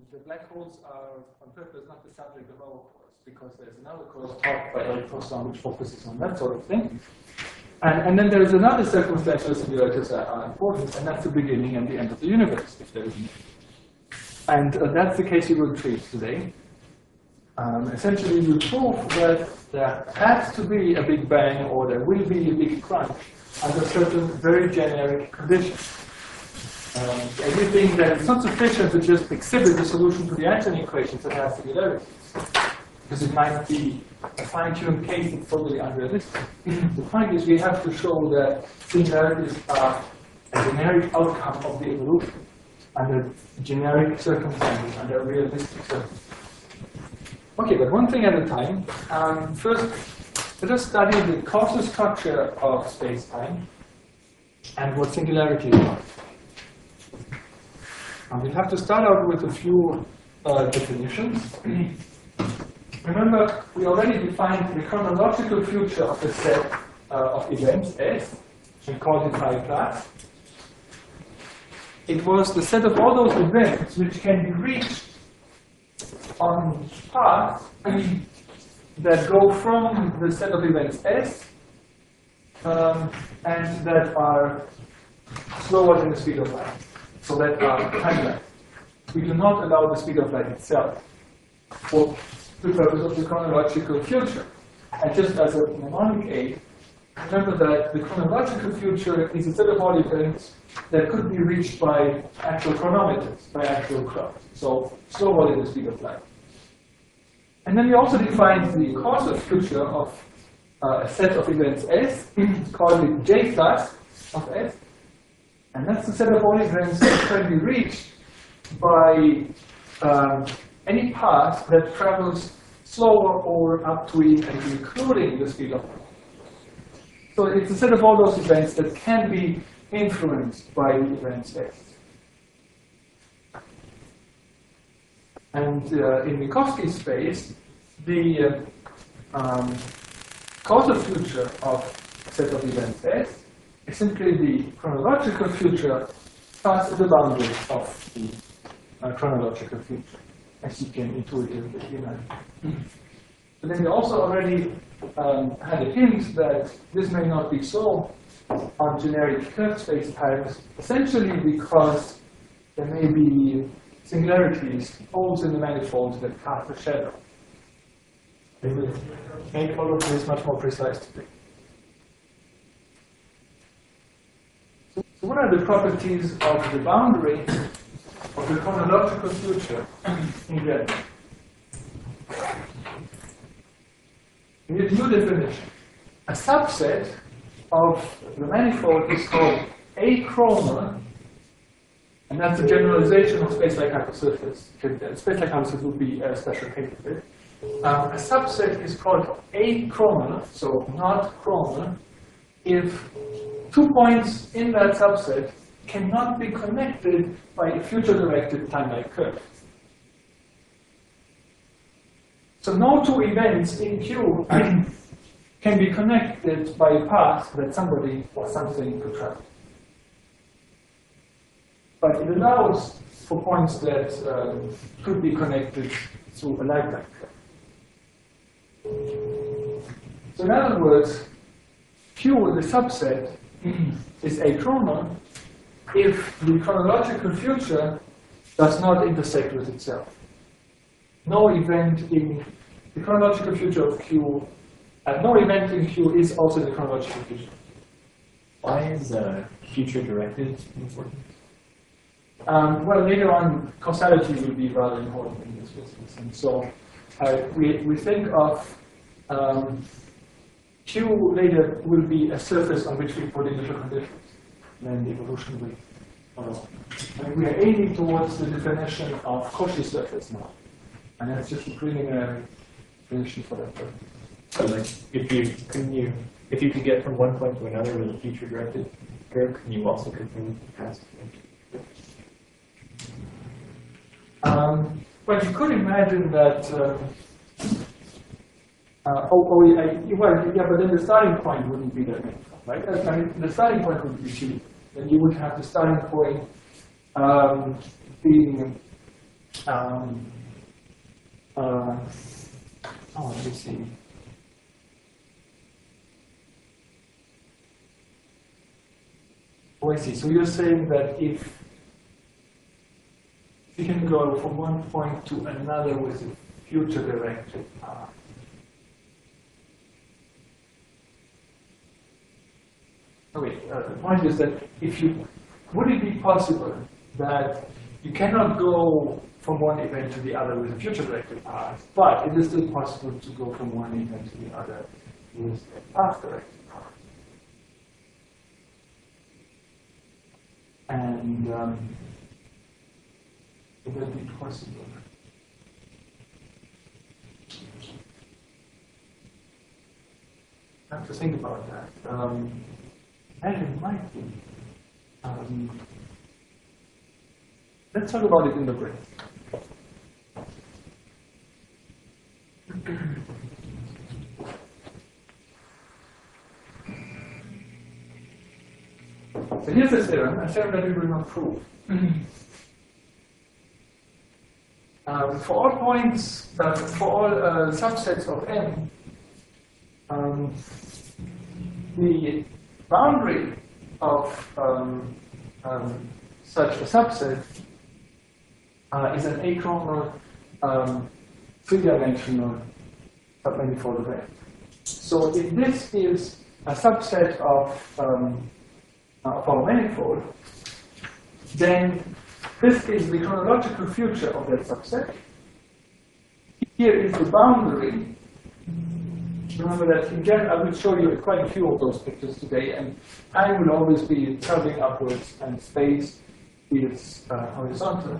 the black holes are on purpose not the subject of our course, because there's another course taught by Eric Postron which focuses on that sort of thing. And then there's another circumstantial singularities that are important, and that's the beginning and the end of the universe, if there is any. And that's the case we will treat today. Essentially, we prove that there has to be a Big Bang, or there will be a Big Crunch, under certain very generic conditions. Everything that it's not sufficient to just exhibit the solution to the Einstein equations that has singularities, because it might be a fine-tuned case that's totally unrealistic. The point is we have to show that singularities are a generic outcome of the evolution under generic circumstances, under realistic circumstances. Okay, but one thing at a time. First, let us study the causal structure of space-time and what singularities are. We'll have to start out with a few definitions. Remember, we already defined the chronological future of a set of events S. We called it phi class. It was the set of all those events which can be reached on paths that go from the set of events S and that are slower than the speed of light. So that are time-lapse. We do not allow the speed of light itself for the purpose of the chronological future. And just as a mnemonic aid, remember that the chronological future is a set of all events that could be reached by actual chronometers, by actual clocks. So slower than the speed of light. And then we also defined the causal future of a set of events S, called it J class of S. And that's the set of all events that can be reached by any path that travels slower or up to and including the speed of light. So it's a set of all those events that can be influenced by the event space. And in Minkowski space, the causal future of a set of events S is simply the chronological future passed at the boundary of the chronological future, as you can intuitively imagine. But then we also already had a hint that this may not be so on generic curved spacetimes, essentially because there may be singularities, holes in the manifold that cast a shadow. They will make all of this much more precise today. So what are the properties of the boundary of the chronological future in general? We need a new definition. A subset of the manifold is called achromal, and that's a generalization of space-like hypersurface. Space-like hypersurface would be a special case of it. A subset is called achromal, so not chromal, if 2 points in that subset cannot be connected by a future-directed time-like curve. So no two events in Q can be connected by a path that somebody or something could travel. But it allows for points that could be connected through a light-like curve. So in other words, Q, the subset, is achromal if the chronological future does not intersect with itself. No event in the chronological future of Q, no event in Q is also the chronological future. Why is future directed important? Well, later on, causality will be rather important in this business. And so we think of Q later will be a surface on which we put initial conditions. Then the evolution will follow. And we are aiming towards the definition of Cauchy surface now. And that's just a preliminary definition for that purpose. So like if you could get from one point to another with a future directed curve, can you also continue past? Well, you could imagine that. But then the starting point wouldn't be that meaningful, right? I mean, the starting point would be Q. Then you would have the starting point being let me see. Oh, I see. So you're saying that if you can go from one point to another with a future-directed path, the point is that would it be possible that you cannot go from one event to the other with a future-directed path, but it is still possible to go from one event to the other with a path-directed path? And would that be possible? I have to think about that. And it might be. Let's talk about it in the break. So here's the theorem, a theorem that we will not prove. For all points, for all subsets of n, the boundary of such a subset is an achronal three-dimensional submanifold event. So if this is a subset of our manifold, then this is the chronological future of that subset. Here is the boundary. Remember that in general, I will show you quite a few of those pictures today, and time will always be traveling upwards, and space is horizontal.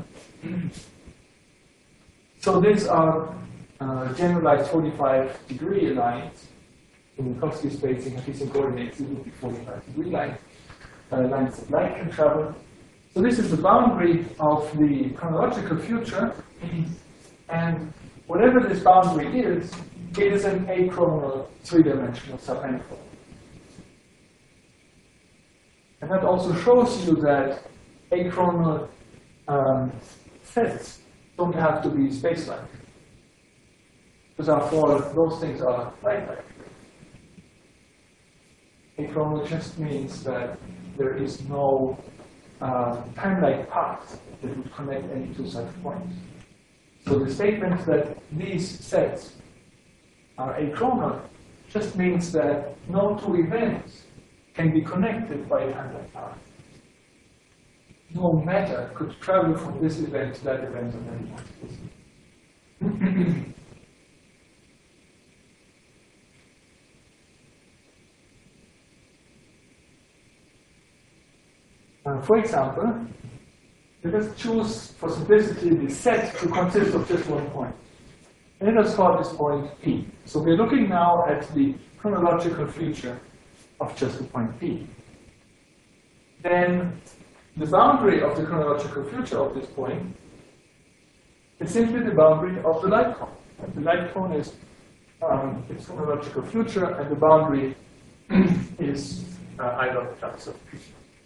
So these are generalized 45-degree lines. In Minkowski spacing, at least in coordinates, it would be 45-degree lines, lines that light can travel. So this is the boundary of the chronological future, and whatever this boundary is, it is an achronal three-dimensional submanifold. And that also shows you that achronal sets don't have to be space-like. Because after all, those things are light-like. Achronal just means that there is no time-like path that would connect any two such points. So the statement that these sets are achronal just means that no two events can be connected by a time-like path. No matter could travel from this event to that event on any point. For example, let us choose for simplicity the set to consist of just one point. And let us call this point P. So we're looking now at the chronological future of just the point P. Then the boundary of the chronological future of this point is simply the boundary of the light cone. And the light cone is its chronological future, and the boundary is either flux of P.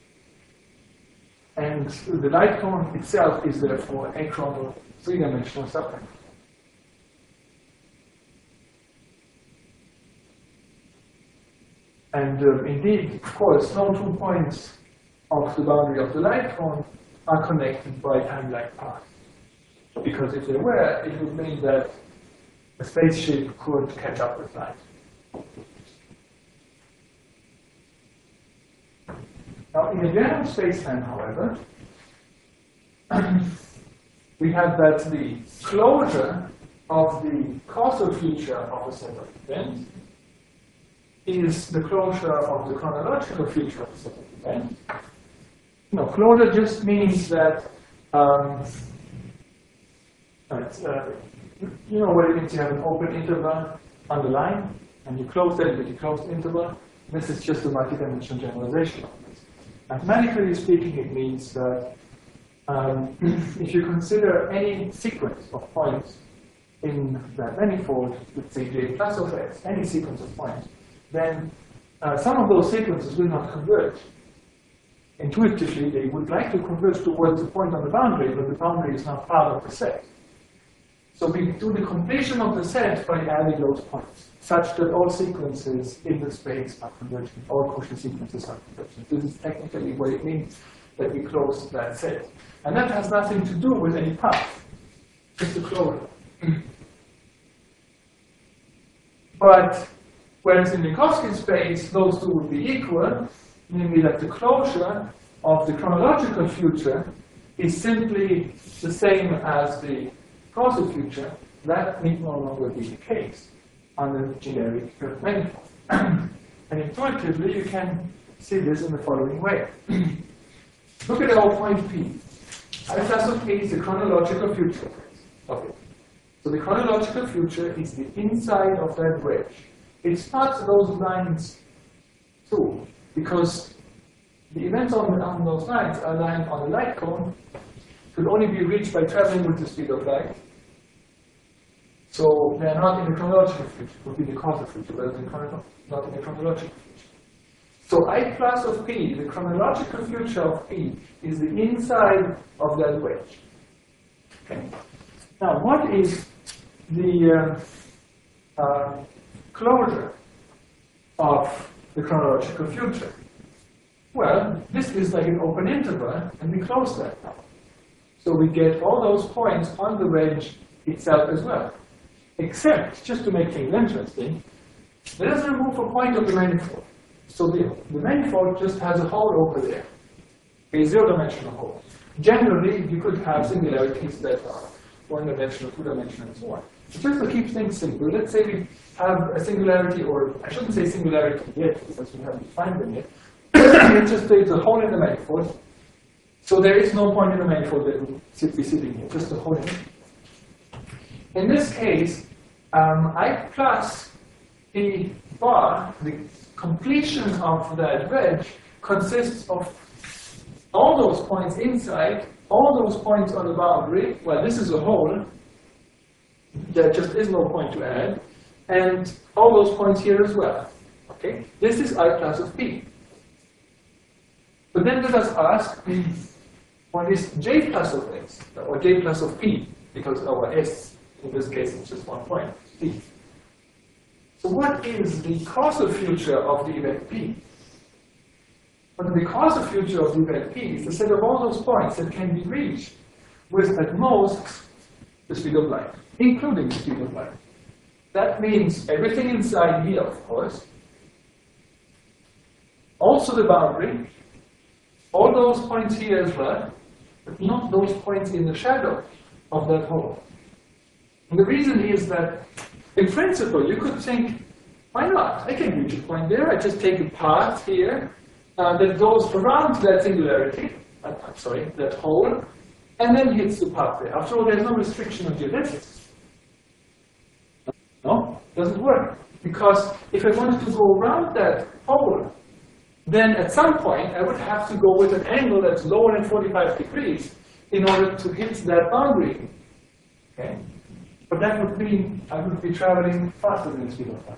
And the light cone itself is therefore achronal three-dimensional submanifold. And indeed, of course, no two points of the boundary of the light cone are connected by time-like paths. Because if they were, it would mean that a spaceship could catch up with light. Now, in a general spacetime, however, we have that the closure of the causal future of a set of events is the closure of the chronological future of a set of events. No, closure just means that, you know what it means? You have an open interval on the line, and you close that with a closed interval. This is just a multidimensional generalization of this. Mathematically speaking, it means that if you consider any sequence of points in that manifold, let's say j plus of x, any sequence of points, then some of those sequences will not converge. intuitively, they would like to converge towards the point on the boundary, but the boundary is not part of the set. So we do the completion of the set by adding those points, such that all sequences in the space are convergent, all Cauchy sequences are convergent. This is technically what it means that we close that set. And that has nothing to do with any path, just a closure. But whereas in the Minkowski space, those two would be equal, namely that the closure of the chronological future is simply the same as the causal future. That need no longer be the case under the generic curve manifold. And intuitively, you can see this in the following way. Look at our point P. I plus of P is the chronological future of it. So the chronological future is the inside of that wedge. It's not those lines too, because the events on those lines are lying on a light cone, could only be reached by traveling with the speed of light. So they are not in the chronological future, it would be the causal future, but not in the chronological future. So I plus of P, the chronological future of P, is the inside of that wedge. Okay. Now, what is the closure of the chronological future? Well, this is like an open interval, and we close that now. So we get all those points on the wedge itself as well. Except, just to make things interesting, let us remove a point of the manifold. So the manifold just has a hole over there, a zero-dimensional hole. Generally, you could have singularities that are one-dimensional, two-dimensional, and so on. But just to keep things simple, let's say we have a singularity, or I shouldn't say singularity yet, because we haven't defined them yet. Let's just say it's a hole in the manifold. So there is no point in the manifold that would be sitting here, just a hole in it. In this case, I plus P bar, the completion of that wedge, consists of all those points inside, all those points on the boundary. Well, this is a hole. There just is no point to add. And all those points here as well. Okay? This is I plus of P. But then let us ask, what is J plus of X, or J plus of P, because our S, in this case, is just one point, P. So what is the causal future of the event P? Well, the causal future of the event P is the set of all those points that can be reached with, at most, the speed of light, including the speed of light. That means everything inside here, of course, also the boundary, all those points here as well, but not those points in the shadow of that hole. And the reason is that, in principle, you could think, why not? I can reach a point there. I just take a path here that goes around that singularity, that hole, and then hits the path there. After all, there's no restriction of geodesics. No, it doesn't work. Because if I wanted to go around that hole, then at some point I would have to go with an angle that's lower than 45 degrees in order to hit that boundary. Okay? But that would mean I would be traveling faster than the speed of light.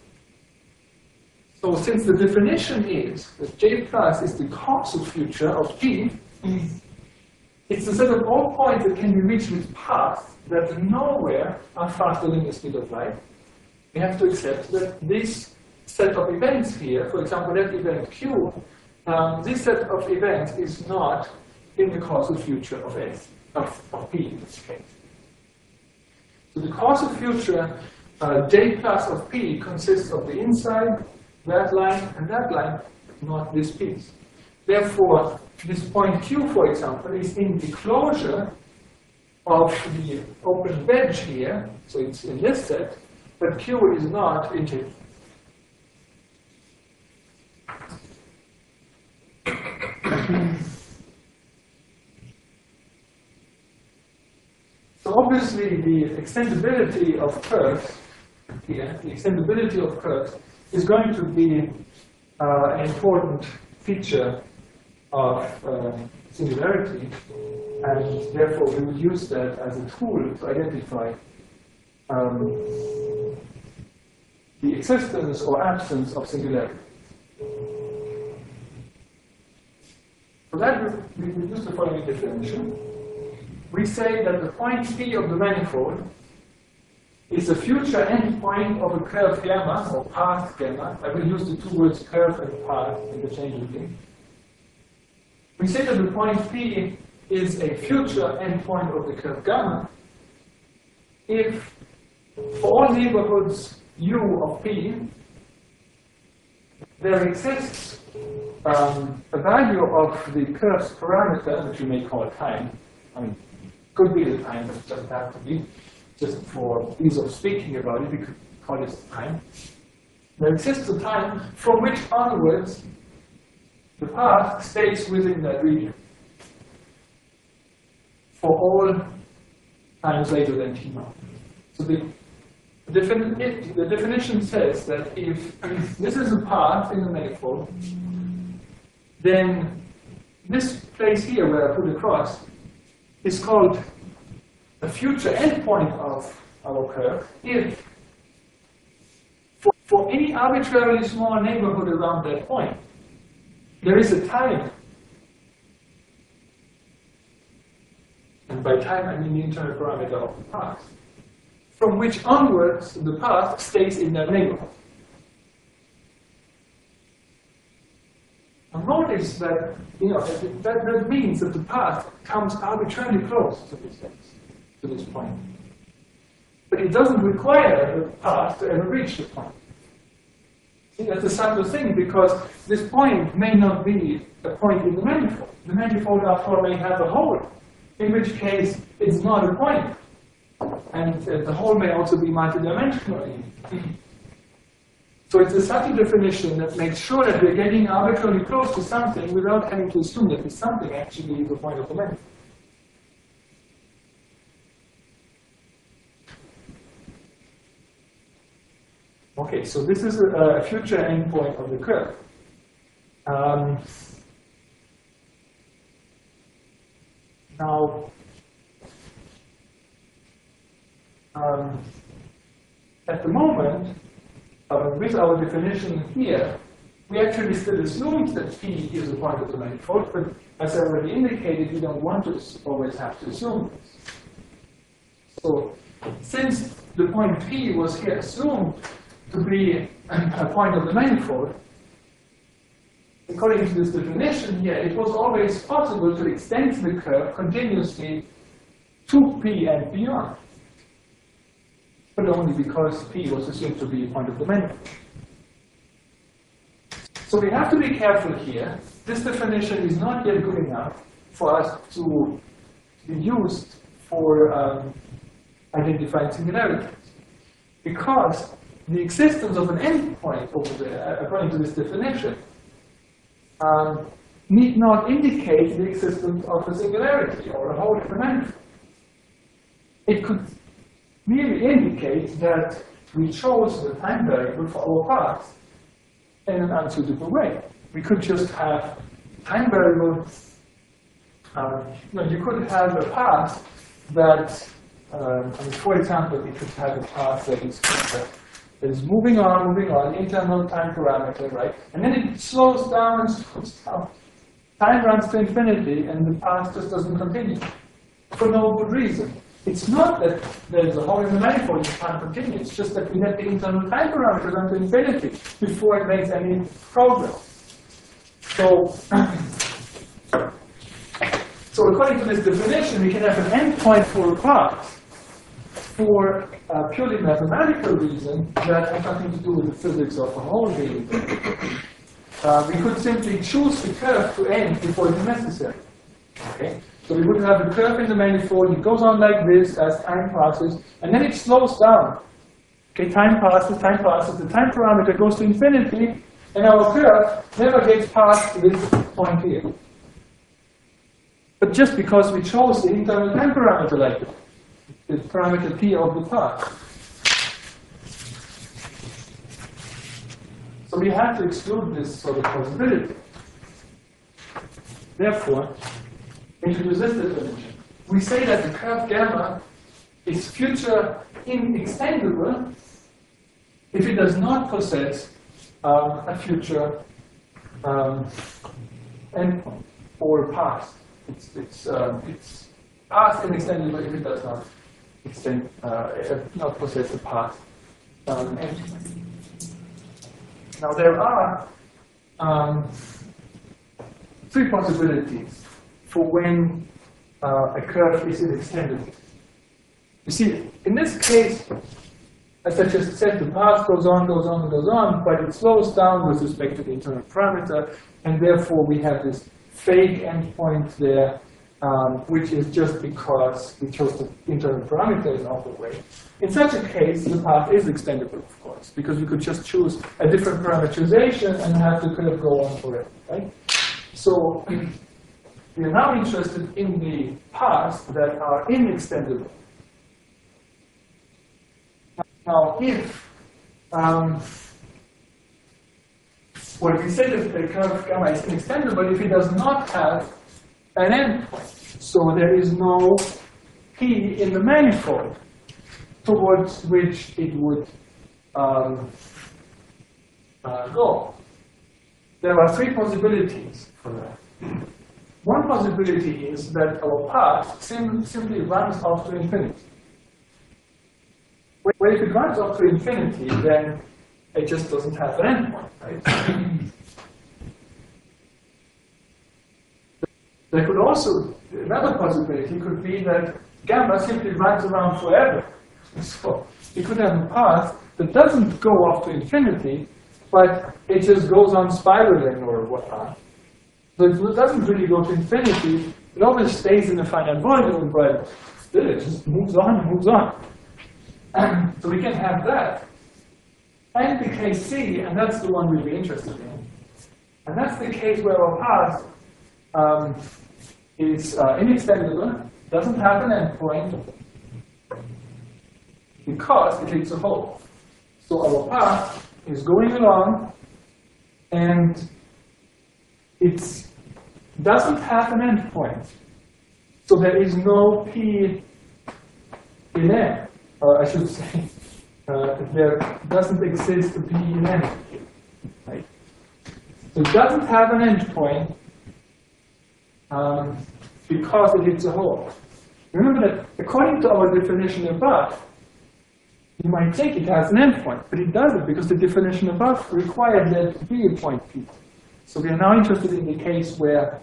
So since the definition is that J plus is the causal future of P, it's the set of all points that can be reached with paths that nowhere are faster than the speed of light. We have to accept that this set of events here, for example, that event Q, this set of events is not in the causal future of S, of P in this case. So the causal future, J plus of P, consists of the inside, that line, and that line, not this piece. Therefore, this point Q, for example, is in the closure of the open wedge here, so it's in this set, but Q is not in J. So obviously the extendability of curves here, the extendability of curves is going to be an important feature of singularity, and therefore we would use that as a tool to identify the existence or absence of singularity. For that, we use the following definition. We say that the point P of the manifold is the future endpoint of a curve gamma, or path gamma. I will use the two words curve and path interchangeably. We say that the point P is a future endpoint of the curve gamma if for all neighborhoods U of P, there exists a value of the curve's parameter, which you may call time. I mean, could be the time, but it doesn't have to be. Just for ease of speaking about it, we could call it time. There exists a time from which onwards the path stays within that region for all times later than t naught. So the definition says that if this is a path in the manifold, then this place here where I put a cross is called a future endpoint of our curve if for any arbitrarily small neighborhood around that point, there is a time. And by time, I mean the internal parameter of the path, from which onwards the path stays in that neighborhood. And notice that, that means that the path comes arbitrarily close to this point. But it doesn't require the path to ever reach the point. See, that's a subtle thing, because this point may not be a point in the manifold. The manifold, after all, may have a hole, in which case it's not a point. And the hole may also be multidimensional. So it's a subtle definition that makes sure that we're getting arbitrarily close to something without having to assume that this something actually is the point of the manifold. Okay, so this is a future endpoint of the curve. Now, at the moment, with our definition here, we actually still assume that P is a point of the manifold, but as I already indicated, we don't want to always have to assume this. So, since the point P was here assumed to be a point of the manifold, according to this definition here, it was always possible to extend the curve continuously to P and beyond, but only because P was assumed to be a point of the manifold. So we have to be careful here. This definition is not yet good enough for us to be used for identifying singularities, because the existence of an endpoint over there, according to this definition, need not indicate the existence of a singularity or a hole in the manifold. It could merely indicate that we chose the time variable for our path in an unsuitable way. We could just have time variable. You could have a path that, for example, you could have a path that is moving on, internal time parameter, right? And then it slows down. Time runs to infinity, and the path just doesn't continue for no good reason. It's not that there's a hole in the manifold you can't continue. It's just that we let the internal time parameter run to infinity before it makes any progress. So according to this definition, we can have an endpoint for a path for a purely mathematical reason that has nothing to do with the physics of a hole being there. We could simply choose the curve to end before it is necessary. Okay? So we would have a curve in the manifold, it goes on like this as time passes, and then it slows down. Okay, time passes, the time parameter goes to infinity, and our curve never gets past this point here. But just because we chose the internal time parameter like this, the parameter P of the path. So we have to exclude this sort of possibility. Therefore, introduce this definition. We say that the curve gamma is future inextendable if it does not possess a future endpoint. or past. It's past and extendable if it does not extend, not possess a past endpoint. Now there are three possibilities for when a curve is inextendable. You see, in this case, as I just said, the path goes on, goes on, goes on, but it slows down with respect to the internal parameter, and therefore we have this fake endpoint there, which is just because we chose the internal parameter in other way. In such a case, the path is extendable, of course, because we could just choose a different parameterization and have the curve go on forever, right? So we are now interested in the paths that are inextendable. Now, if what we said is the curve gamma is inextendable if it does not have an endpoint, so there is no p in the manifold towards which it would go. There are three possibilities for that. One possibility is that our path simply runs off to infinity. Well, if it runs off to infinity, then it just doesn't have an endpoint, right? There could also, another possibility could be that gamma simply runs around forever. So you could have a path that doesn't go off to infinity, but it just goes on spiraling or whatnot. So it doesn't really go to infinity, it always stays in a finite volume, but still it just moves on and moves on. So we can have that. And the case C, and that's the one we'll be interested in. And that's the case where our path is inextendable, doesn't have an endpoint, because it hits a hole. So our path is going along, and it doesn't have an endpoint. So there is no P in M. Or I should say, there doesn't exist a P in M. Right? So it doesn't have an endpoint because it hits a hole. Remember that according to our definition above, you might think it has an endpoint, but it doesn't because the definition above required there to be a point P. So we are now interested in the case where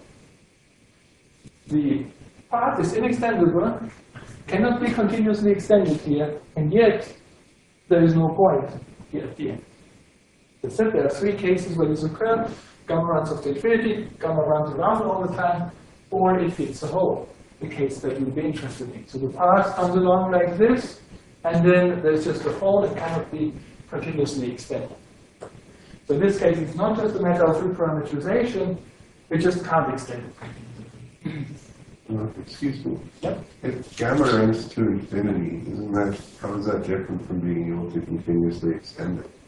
the path is inextendable, cannot be continuously extended here, and yet there is no point here at the end. As I said, there are three cases where this occurs. Gamma runs off to infinity, gamma runs around all the time, or it hits a hole, the case that you'll be interested in. So the path comes along like this, and then there's just a hole that cannot be continuously extended. So in this case, it's not just a matter of reparameterization, we just can't extend it. Excuse me. Yep. If gamma runs to infinity, how is that different from being able to continuously extend it?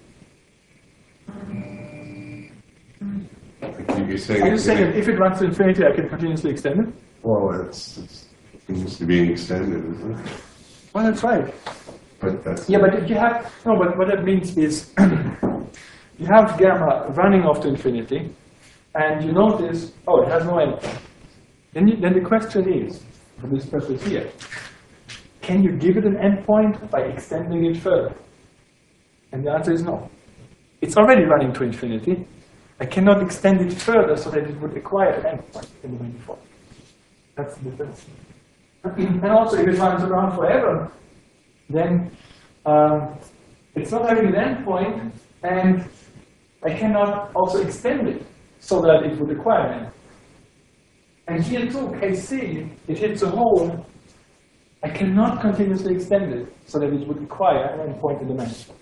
Like you're saying, Are you saying that if it runs to infinity, I can continuously extend it? Well, it's continuously being extended, isn't it? Well, that's right. But that's Yeah, but you have, no, but what that means is you have gamma running off to infinity, and you notice, oh, it has no endpoint. Then the question is, for this purpose here, can you give it an endpoint by extending it further? And the answer is no. It's already running to infinity. I cannot extend it further so that it would acquire an endpoint in the manifold. That's the difference. And also, if it runs around forever, then it's not having an endpoint, and I cannot also extend it so that it would acquire an endpoint. And here too, case C, it hits a hole. I cannot continuously extend it so that it would acquire an endpoint in the manifold.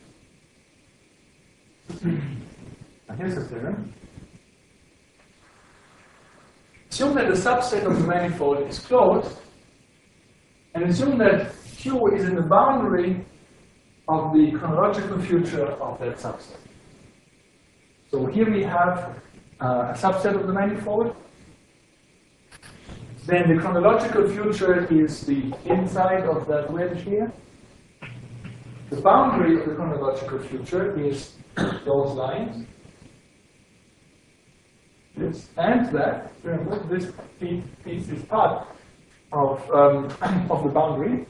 Now here's the theorem. Assume that the subset of the manifold is closed, and assume that Q is in the boundary of the chronological future of that subset. So here we have a subset of the manifold. Then the chronological future is the inside of that wedge here. The boundary of the chronological future is those lines. this and that. Remember, this piece is part of the boundary.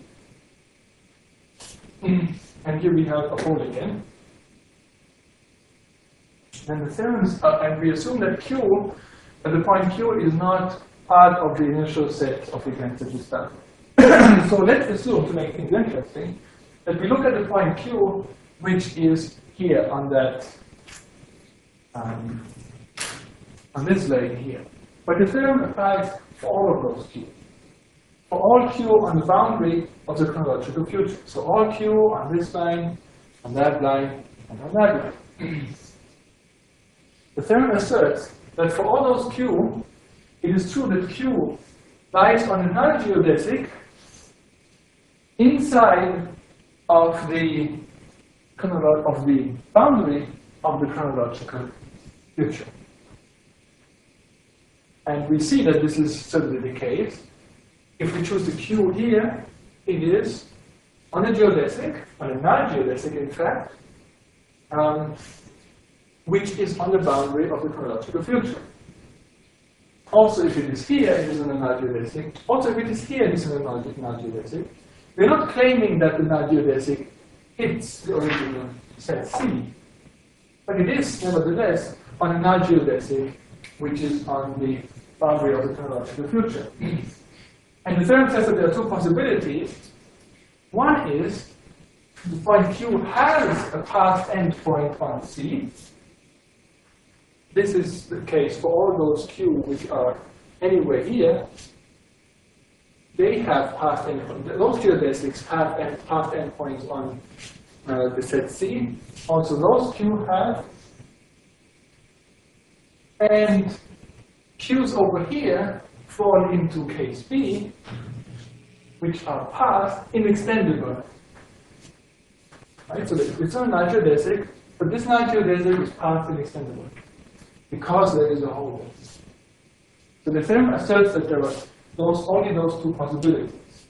And here we have a hole again. And the theorems, and we assume that Q, at the point Q, is not part of the initial set of events that we start. So let's assume, to make things interesting, that we look at the point Q, which is here on that, on this line here. But the theorem applies for all of those Q. For all Q on the boundary of the chronological future. So all Q on this line, on that line, and on that line. The theorem asserts that for all those Q, it is true that Q lies on a null geodesic inside of the boundary of the chronological future. And we see that this is certainly the case. If we choose the Q here, it is on a geodesic, on a null geodesic in fact, which is on the boundary of the chronological future. Also, if it is here, it is on a null geodesic. Also, if it is here, it is on a null geodesic. We're not claiming that the null geodesic hits the original set C, but it is, nevertheless, on a null geodesic, which is on the boundary of the chronological future. And the theorem says that there are two possibilities. One is the point Q has a past endpoint on C. This is the case for all those Q which are anywhere here. They have past endpoints. Those geodesics have past endpoints on the set C. Also, those Q have. And Q's over here fall into case B, which are past inextendable. Right? So it's not a null geodesic, but this null geodesic is past inextendable because there is a hole there. So the theorem asserts that there are only those two possibilities.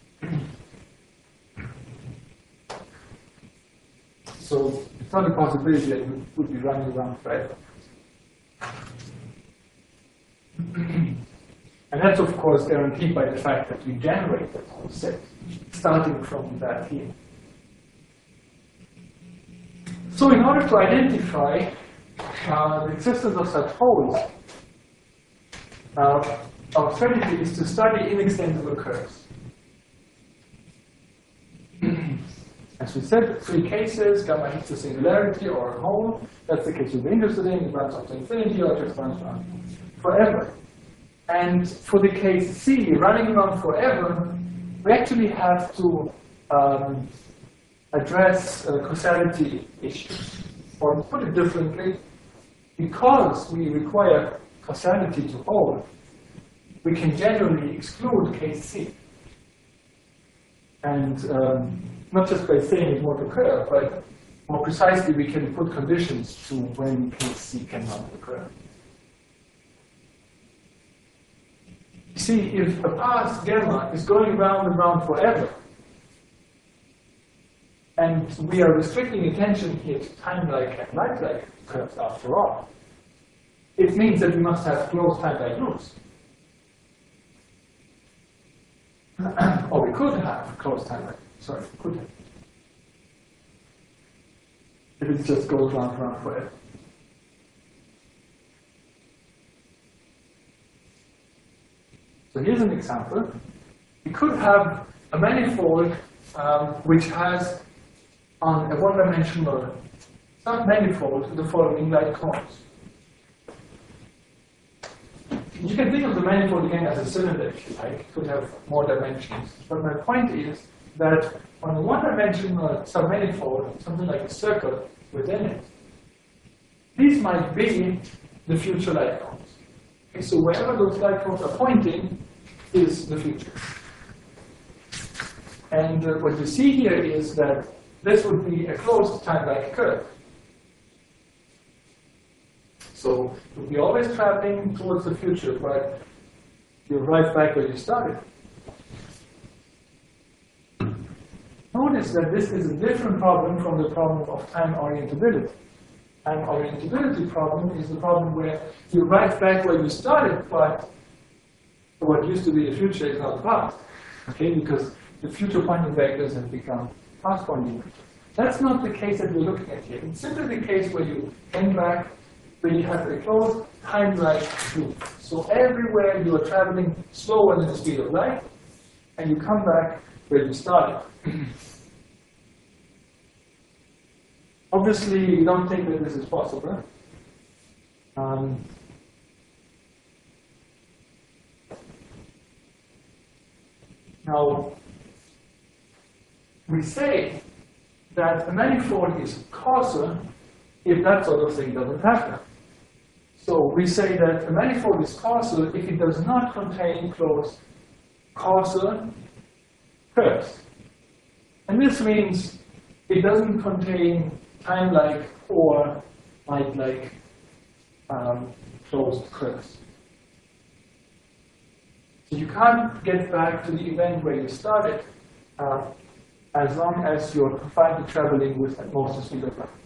So it's not a possibility that we would be running around forever. And that's, of course, guaranteed by the fact that we generate that whole set, starting from that here. So in order to identify the existence of such holes, our strategy is to study inextendable curves. As we said, three cases: gamma hits a singularity or a hole. That's the case we're interested in. It runs up to infinity or just runs around forever. And for the case C, running around forever, we actually have to address causality issues. Or to put it differently, because we require causality to hold, we can generally exclude case C. And not just by saying it won't occur, but more precisely, we can put conditions to when case C cannot occur. See, if a past gamma is going round and round forever, and we are restricting attention here to time-like and light-like curves after all, it means that we must have closed time-like loops. Or we could have closed time-like, sorry, could have. If it just goes round and round forever. So here's an example. We could have a manifold which has on a one-dimensional submanifold the following light cones. You can think of the manifold again as a cylinder, if you like. It could have more dimensions. But my point is that on a one-dimensional submanifold, something like a circle within it, these might be the future light cones. Okay, so wherever those light cones are pointing is the future. And what you see here is that this would be a closed time-like curve. So you'll be always traveling towards the future, but you're right back where you started. Notice that this is a different problem from the problem of time orientability. time orientability problem is the problem where you write back where you started, but what used to be the future is now the past. Okay, because the future pointing vectors have become past pointing vectors. That's not the case that we're looking at here. It's simply the case where you came back, where you have a closed time-like loop. So everywhere you are traveling slower than the speed of light, and you come back where you started. Obviously, we don't think that this is possible. Now, we say that a manifold is coarser if that sort of thing doesn't happen. So we say that a manifold is coarser if it does not contain closed coarser curves. And this means it doesn't contain time-like or light-like closed curves. So you can't get back to the event where you started as long as you're confined to traveling with at most the speed of light.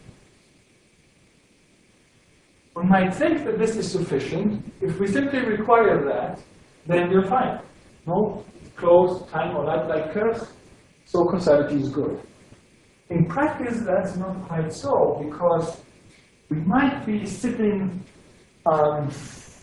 One might think that this is sufficient. If we simply require that, then we're fine. No closed time or light-like curves, so causality is good. In practice, that's not quite so, because we might be sitting on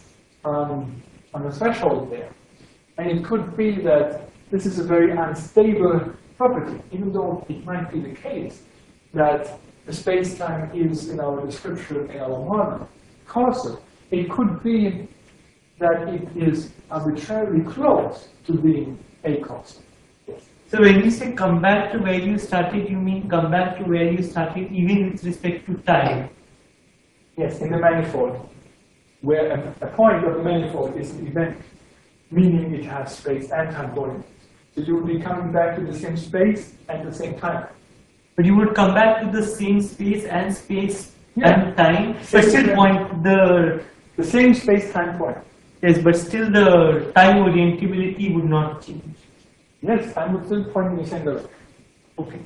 a threshold there. And it could be that this is a very unstable property, even though it might be the case that the space-time is, in our description, in our model, coarser. It could be that it is arbitrarily close to being acoustic. Yes. So when you say come back to where you started, you mean come back to where you started even with respect to time? Yes, in the manifold, where a point of the manifold is an event, meaning it has space and time coordinates. So you will be coming back to the same space at the same time. But you would come back to the same space and Yeah. and time, but still point the same space-time point. yes, but still the time orientability would not change. Yes, time would still point in the same direction. Okay.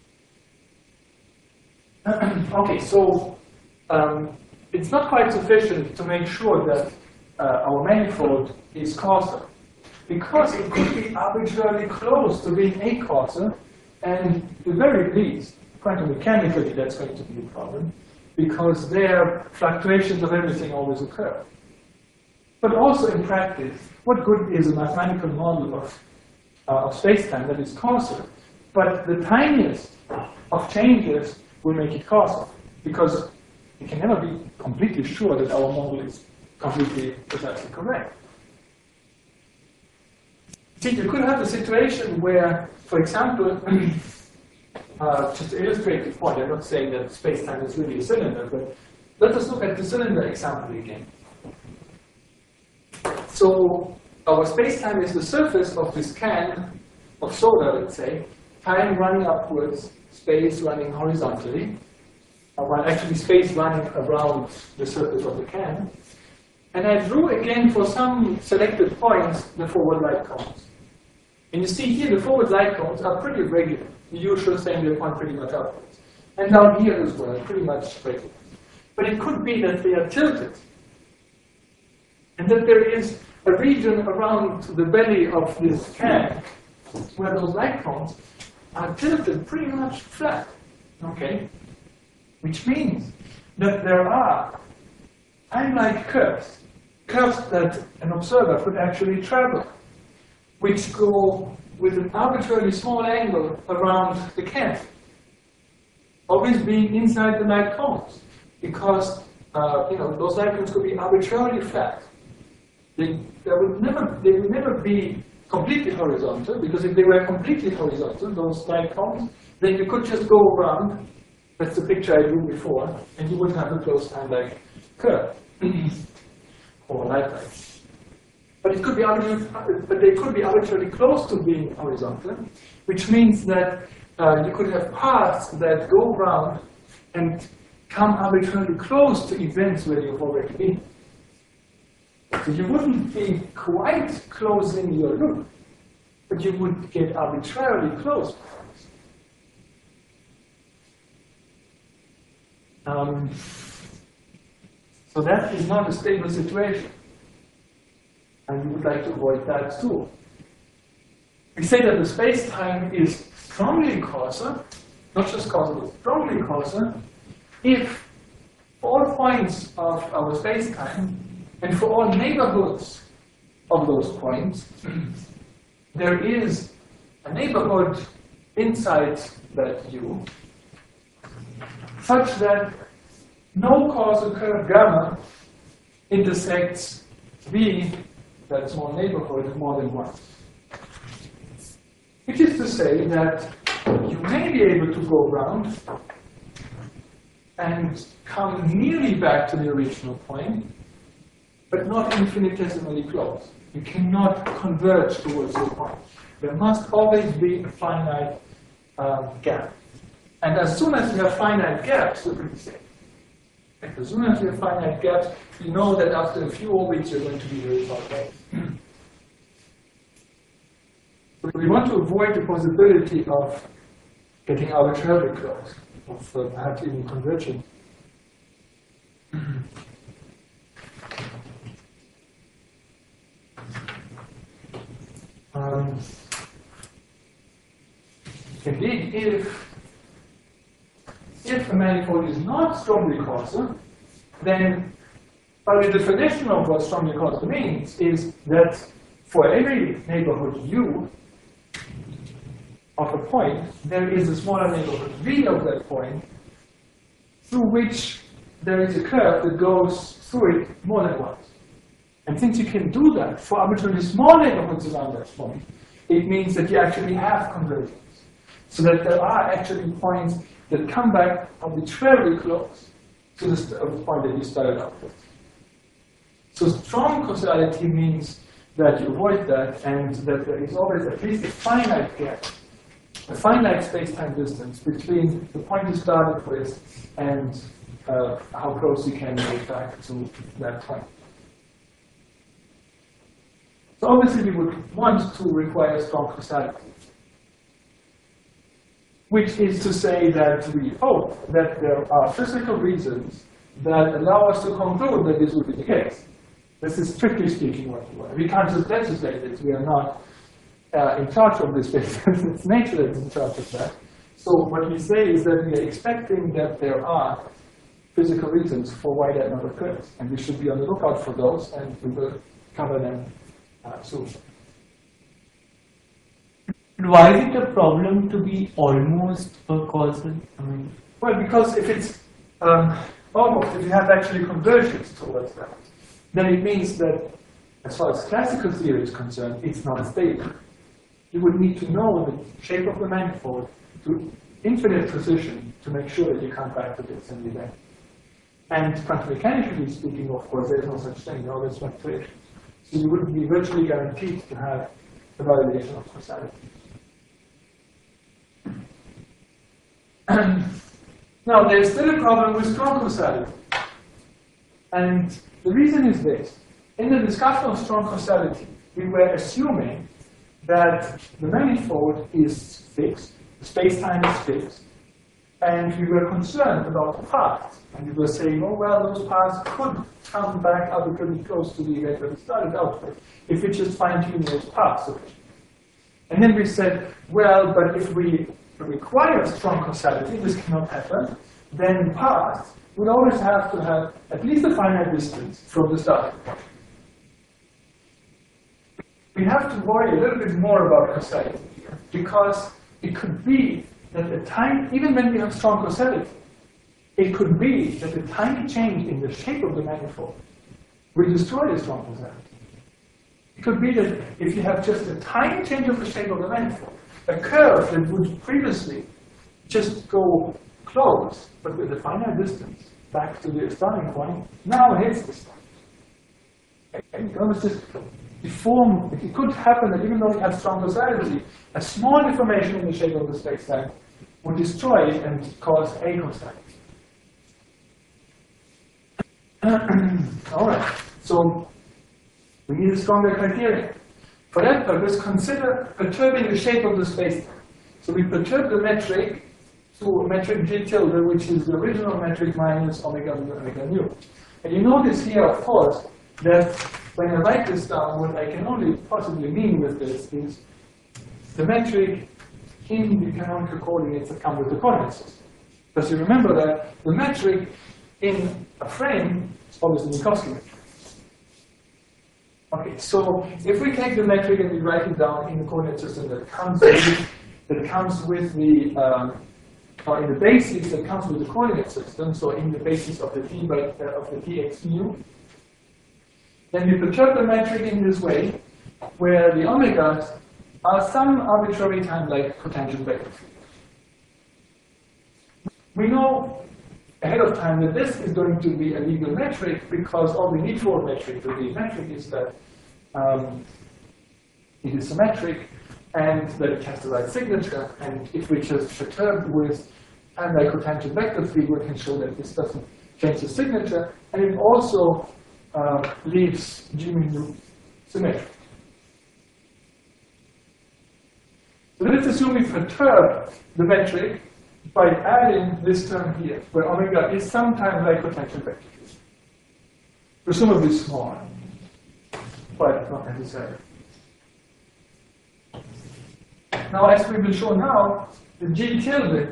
Okay, so it's not quite sufficient to make sure that our manifold is coarser, because it could be arbitrarily close to being acoustic, and at the very least, quantum mechanically, that's going to be a problem, because there fluctuations of everything always occur. But also in practice, what good is a mathematical model of space-time that is coarser, but the tiniest of changes will make it coarser, because we can never be completely sure that our model is completely precisely correct. See, you could have a situation where, for example, just to illustrate the point, I'm not saying that space-time is really a cylinder, but let us look at the cylinder example again. So our space-time is the surface of this can of soda, let's say, time running upwards, space running horizontally, while actually space running around the surface of the can. And I drew again for some selected points the forward light cones. And you see here the forward light cones are pretty regular. The usual same, they point pretty much upwards. And down here as well, pretty much regular. But it could be that they are tilted. And that there is a region around the belly of this can where those light cones are tilted pretty much flat. Okay? Which means that there are time-like curves that an observer could actually travel, which go with an arbitrarily small angle around the can, always being inside the light cones, because those light cones could be arbitrarily flat. They will never be completely horizontal, because if they were completely horizontal, those light cones, then you could just go around. That's the picture I drew before, and you would have a closed time-like curve or light. But it could be they could be arbitrarily close to being horizontal, which means that you could have paths that go around and come arbitrarily close to events where you've already been. So you wouldn't be quite closing your loop, but you would get arbitrarily close. So that is not a stable situation. And we would like to avoid that too. We say that the space-time is strongly causal, not just causal, but strongly causal, if for all points of our space-time and for all neighborhoods of those points, there is a neighborhood inside that U such that no causal curve gamma intersects V, that small neighborhood, more than once. Which is to say that you may be able to go around and come nearly back to the original point, but not infinitesimally close. You cannot converge towards the point. There must always be a finite gap. And as soon as you have finite gaps, you're pretty safe. As soon as you have finite gaps, you know that after a few orbits you're going to be very far away. But we want to avoid the possibility of getting arbitrarily close, of perhaps even converging. Indeed, if a manifold is not strongly causal, then by the definition of what strongly causal means is that for every neighborhood U of a point, there is a smaller neighborhood V of that point through which there is a curve that goes through it more than once. And since you can do that for arbitrarily small neighborhoods around that point, it means that you actually have convergence. So that there are actually points that come back arbitrarily close to the point that you started out with. So strong causality means that you avoid that and that there is always at least a finite gap, a finite space-time distance between the point you started with and how close you can get back to that point. So obviously we would want to require strong causality, which is to say that we hope that there are physical reasons that allow us to conclude that this would be the case. This is strictly speaking what we want. We can't just legislate it. We are not in charge of this space. It's nature that is in charge of that. So what we say is that we are expecting that there are physical reasons for why that not occurs. And we should be on the lookout for those, and we will cover them soon. Why is it a problem to be almost a causal? Well, because if it's almost, if you have actually convergence towards that, then it means that, as far as classical theory is concerned, it's not stable. You would need to know the shape of the manifold to infinite precision to make sure that you come back to this in the event. And quantum mechanically speaking, of course, there's no such thing. There are always fluctuations. So you wouldn't be virtually guaranteed to have a violation of causality. Now, there's still a problem with strong causality. And the reason is this. In the discussion of strong causality, we were assuming that the manifold is fixed, the space-time is fixed, and we were concerned about the paths. And we were saying, oh, well, those paths could come back arbitrarily close to the event that we started out with, if we just fine-tune those paths. And then we said, well, but if we require strong causality, this cannot happen, then paths would always have to have at least a finite distance from the starting point. We have to worry a little bit more about causality here, because it could be that the time, even when we have strong causality, it could be that the tiny change in the shape of the manifold will destroy the strong causality. It could be that if you have just a tiny change of the shape of the manifold, a curve that would previously just go close, but with a finite distance back to the starting point, now hits this point. And you can almost just deform. It could happen that even though you have strong causality, a small deformation in the shape of the spacetime would destroy it and cause acausality. All right, so we need a stronger criterion. For that purpose, consider perturbing the shape of the spacetime. So we perturb the metric to metric G tilde, which is the original metric minus omega mu omega nu. And you notice here, of course, that when I write this down, what I can only possibly mean with this is the metric in the canonical coordinates that come with the coordinate system. Because you remember that the metric in a frame is always the Minkowski metric. Okay, so if we take the metric and we write it down in the coordinate system that comes with the or in the basis that comes with the coordinate system, so in the basis of the t by of the tx mu, then we perturb the metric in this way, where the omegas are some arbitrary time-like potential vector field. We know ahead of time that this is going to be a legal metric because all we need for a metric to be metric is that it is symmetric and that it has the right signature. And if we just perturb with time-like potential vector field, we can show that this doesn't change the signature, and it also leaves G mu symmetric. So let's assume we perturb the metric by adding this term here, where omega is some time-like potential vector field. Presumably small, but not necessary. Now, as we will show now, the G tilde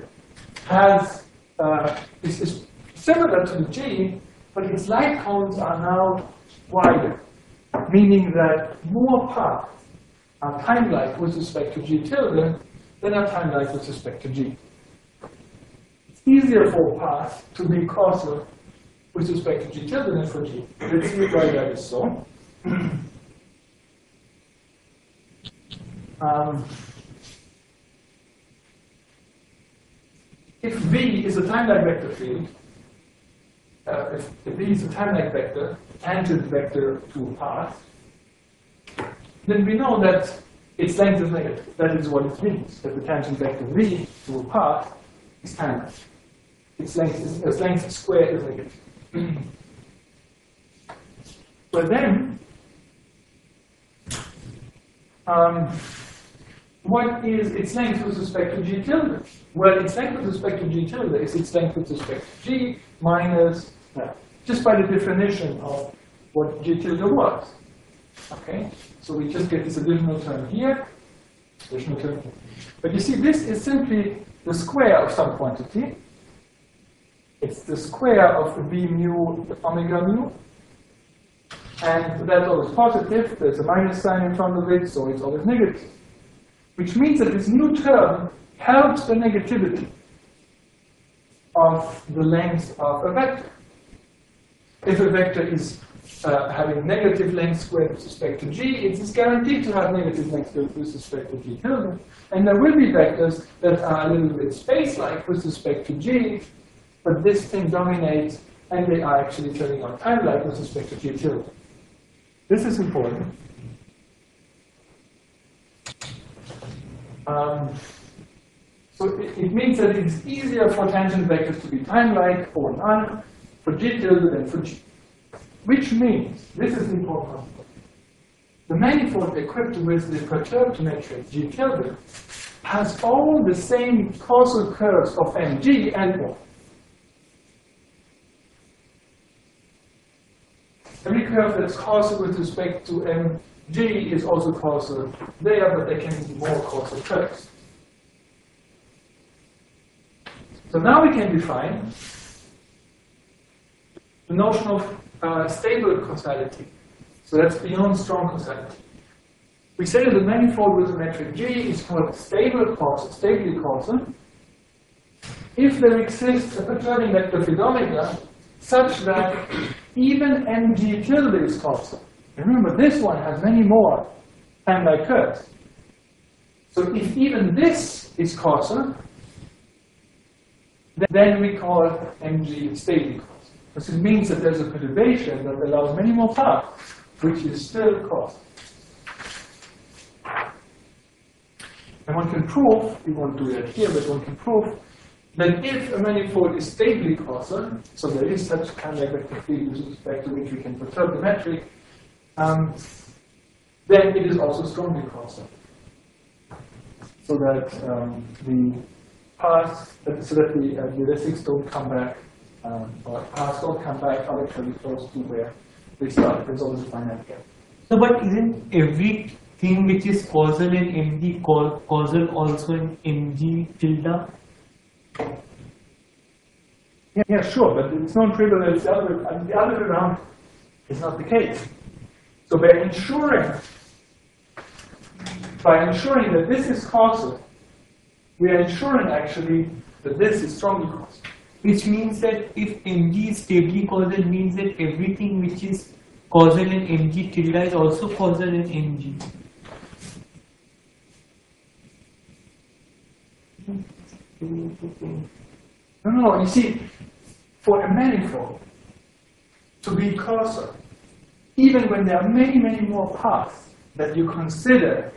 is similar to the G, but its light cones are now wider, meaning that more paths are time-like with respect to G tilde than are time-like with respect to G. It's easier for a path to be causal with respect to G tilde than for G. Let's see why that is so. If V is a time-like vector field, if V is a time-like vector, tangent vector to a path, then we know that its length is negative. That is what it means, that the tangent vector V to a path is time-like. Its length squared is negative. But then, what is its length with respect to G tilde? Well, its length with respect to G tilde is its length with respect to G minus, just by the definition of what G tilde was. Okay, so we just get this additional term here, additional term here. But you see, this is simply the square of some quantity. It's the square of V mu omega mu. And that's always positive. There's a minus sign in front of it, so it's always negative. Which means that this new term helps the negativity of the length of a vector. If a vector is having negative length squared with respect to G, it is guaranteed to have negative length squared with respect to G tilde. And there will be vectors that are a little bit space-like with respect to G, but this thing dominates, and they are actually turning out time-like with respect to G tilde. This is important. So it means that it's easier for tangent vectors to be time-like or none for G tilde than for G. Which means, this is important, the manifold equipped with the perturbed metric G tilde has all the same causal curves of Mg and more. Every curve that's causal with respect to Mg is also causal there, but there can be more causal curves. So now we can define the notion of stable causality. So that's beyond strong causality. We say that the manifold with the metric G is called stably causal if there exists a perturbing vector field omega such that even Mg tilde is causal. Remember, this one has many more time-like curves. So if even this is causal, then we call Mg stably causal. Because it means that there's a perturbation that allows many more paths, which is still causal. And one can prove, we won't do that here, but one can prove that if a manifold is stably causal, so there is such kind of vector field with respect to which we can perturb the metric, then it is also strongly causal. So that the paths, so that the heuristic don't come back or paths don't come back arbitrarily close to where they start. There's always a finite gap. So, but isn't everything which is causal in MG causal also in MG tilde? Yeah, sure, but it's non-trivial that it's the other way around is not the case. So by ensuring that this is causal, we are ensuring actually that this is strongly causal. Which means that if MG is stably causal, means that everything which is causal in MG tilde is also causal in MG. No, you see, for a manifold to be causal, even when there are many, many more paths that you consider,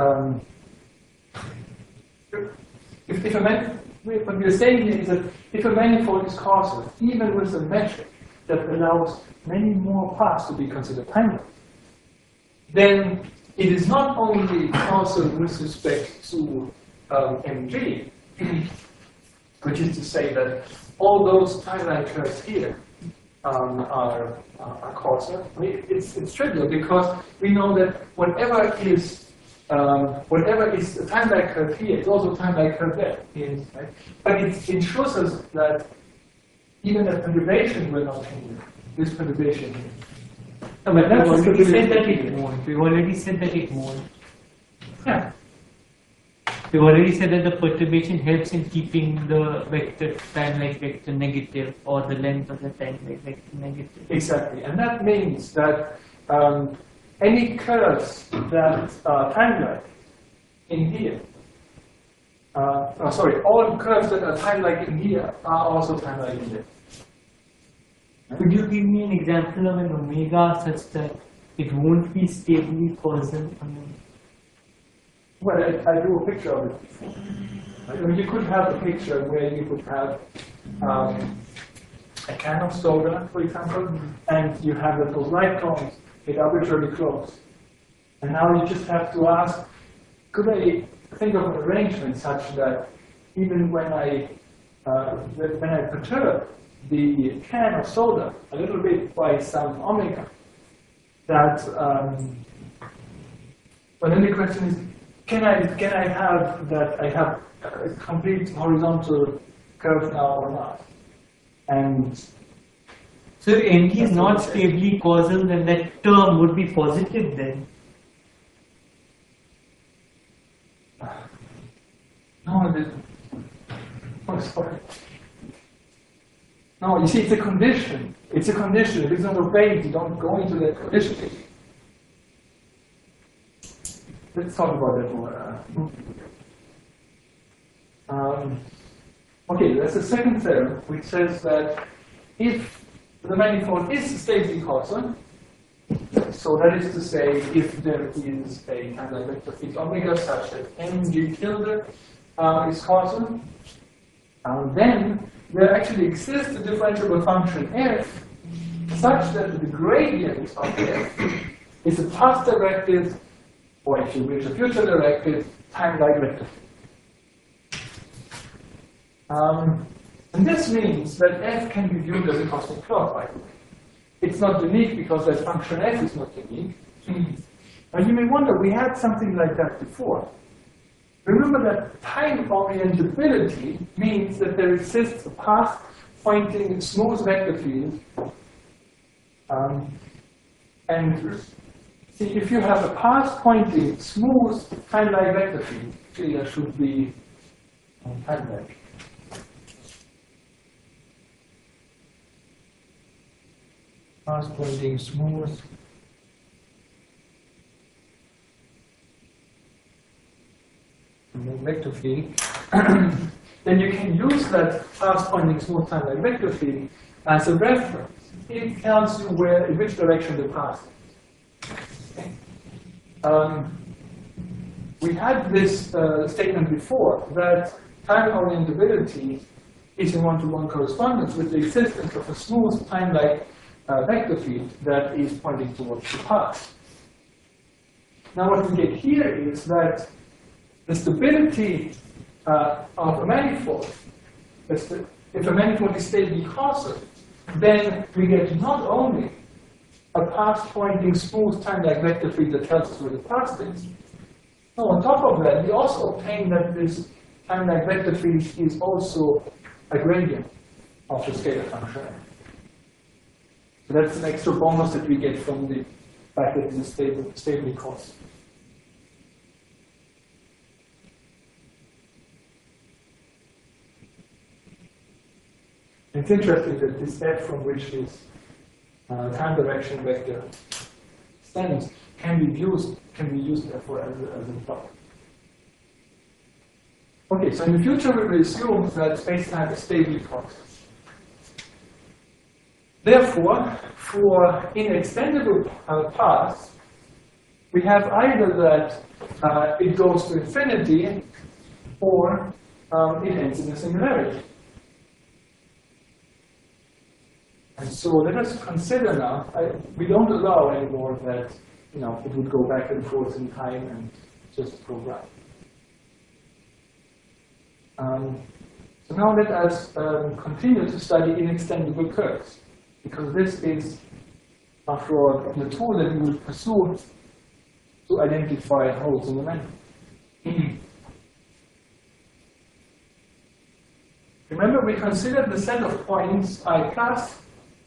what we're saying here is that if a manifold is causal, even with a metric that allows many more paths to be considered timeless, then it is not only causal with respect to MG, which is to say that all those timeline curves here are causal. I mean, it's trivial because we know that whatever is a timeline curve here is also a timeline curve there. Right? But it shows us that even a perturbation will not change. This perturbation here. No, but we've already said that it won't. We've already said that it won't. Yeah. We've already said that the perturbation helps in keeping the vector time-like vector negative, or the length of the time-like vector negative. Exactly, and that means that any curves that are time-like in here, all curves that are time-like in here are also time-like in here. Could you give me an example of an omega such that it won't be stably causal? Well, I drew a picture of it. I mean, you could have a picture where you could have a can of soda, for example, and you have those light cones get arbitrarily close. And now you just have to ask, could I think of an arrangement such that even when I perturb the can of soda a little bit by some omega, that but then the question is, can I have that I have a complete horizontal curve now or not? And so if MG is not stably causal, then that term would be positive then. no, sorry. No, you see, it's a condition. It's a condition. If it's not obeyed, you don't go into that condition. Let's talk about that more. Okay, there's a second theorem which says that if the manifold is stably causal, so that is to say, if there is a kind of vector field omega such that mg tilde is causal, then there actually exists a differentiable function f such that the gradient of f is a path-directed, or if you wish, a future-directed time-like vector. And this means that f can be viewed as a cosmic clock, by the way. It's not unique because that function f is not unique. And you may wonder, we had something like that before. Remember that time orientability means that there exists a path pointing smooth vector field. And see, if you have a path pointing smooth time-like vector field, there should be time-like. Path pointing smooth. Vector field, then you can use that path pointing smooth time-like vector field as a reference. It tells you in which direction the path is. We had this statement before that time orientability is in one-to-one correspondence with the existence of a smooth time-like vector field that is pointing towards the path. Now what we get here is the stability of a manifold, if a manifold is stably causal, then we get not only a path-pointing smooth time-like vector field that tells us where the path is. No, on top of that, we also obtain that this time-like vector field is also a gradient of the scalar function. So that's an extra bonus that we get from the fact that it is stably causal. It's interesting that this f from which this time direction vector stems can be used therefore as a plot. Okay, so in the future we will assume that space-time is stably causal. Therefore, for inextendable paths, we have either that it goes to infinity or it ends in a singularity. And so let us consider now, we don't allow anymore that it would go back and forth in time and just go right. So now let us continue to study inextendable curves, because this is, after all, the tool that we will pursue to identify holes in the manifold. Remember, we considered the set of points I plus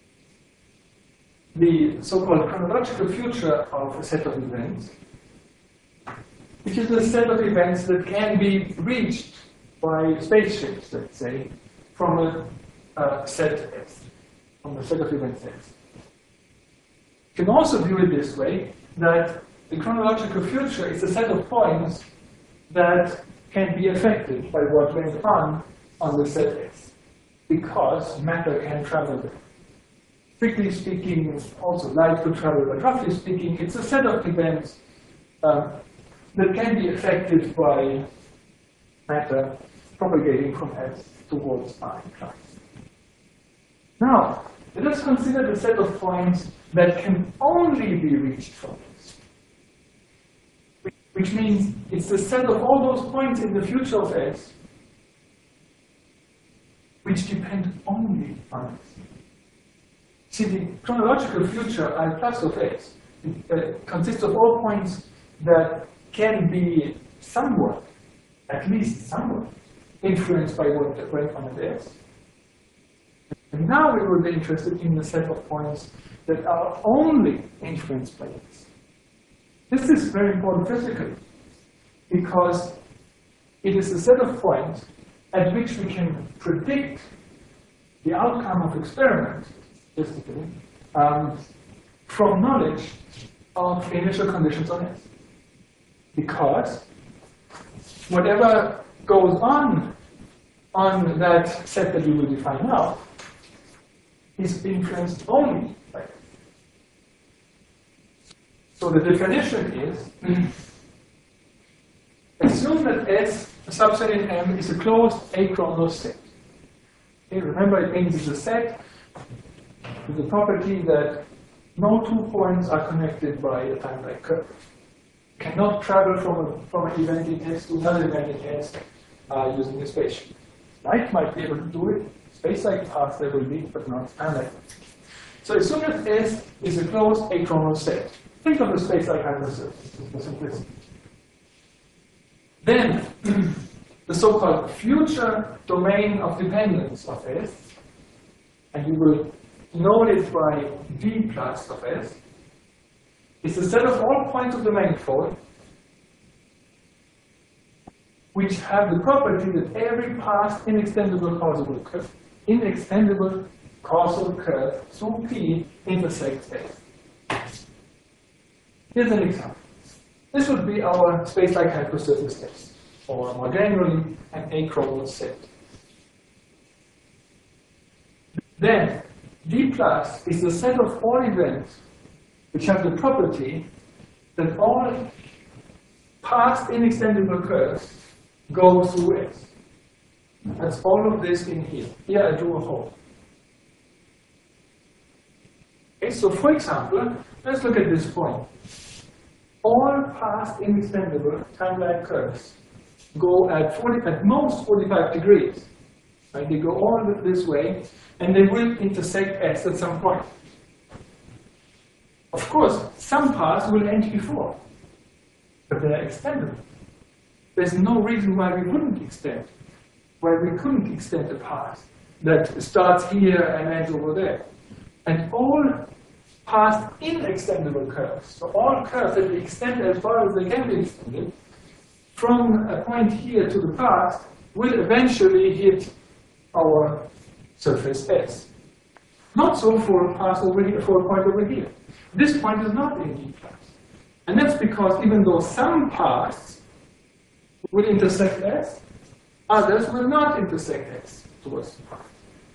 the so-called chronological future of a set of events, which is a set of events that can be reached by spaceships, let's say, from a set S, from a set of events S. You can also view it this way, that the chronological future is a set of points that can be affected by what went on the set S, because matter can travel there. Strictly speaking, also light could travel, but roughly speaking, it's a set of events that can be affected by matter propagating from S towards I plus. Now, let us consider the set of points that can only be reached from S, which means it's the set of all those points in the future of S which depend only on S. See, the chronological future I plus of S consists of all points that can be somewhat, at least somewhat, influenced by what went on at S. And now we will be interested in the set of points that are only influenced by S. This is very important physically, because it is a set of points at which we can predict the outcome of experiment, statistically, from knowledge of the initial conditions on S. Because whatever goes on that set that we will define now is influenced only by S. So the definition is, assume that S, a subset in M, is a closed achronous set. Okay, remember, it means it's a set with the property that no two points are connected by a time-like curve. Cannot travel from an event in S to another event in S using a spaceship. Light might be able to do it. Space-like paths there will be, but not time-like. So assume that S is a closed achronous set. Think of the space-like hypersurface for simplicity. Then the so-called future domain of dependence of S, and you will know it by D plus of S, is the set of all points of the manifold which have the property that every past inextendable causal curve through P intersects S. Here's an example. This would be our space-like hypersurface test, or more generally, an achronous set. Then, D plus is the set of all events which have the property that all past inextendable curves go through S. That's all of this in here. Here I drew a hole. Okay, so for example, let's look at this point. All past inextendable time-like curves go at most 45 degrees Right? They go all this way, and they will intersect S at some point. Of course, some paths will end before, but they are extendable. There's no reason why we wouldn't extend, why we couldn't extend a path that starts here and ends over there. And all paths in extendable curves, so all curves that we extend as far as they can be extended, from a point here to the path, will eventually hit our surface S. Not so for a path over here, for a point over here. This point is not in D+. And that's because even though some paths will intersect S, others will not intersect S towards the path.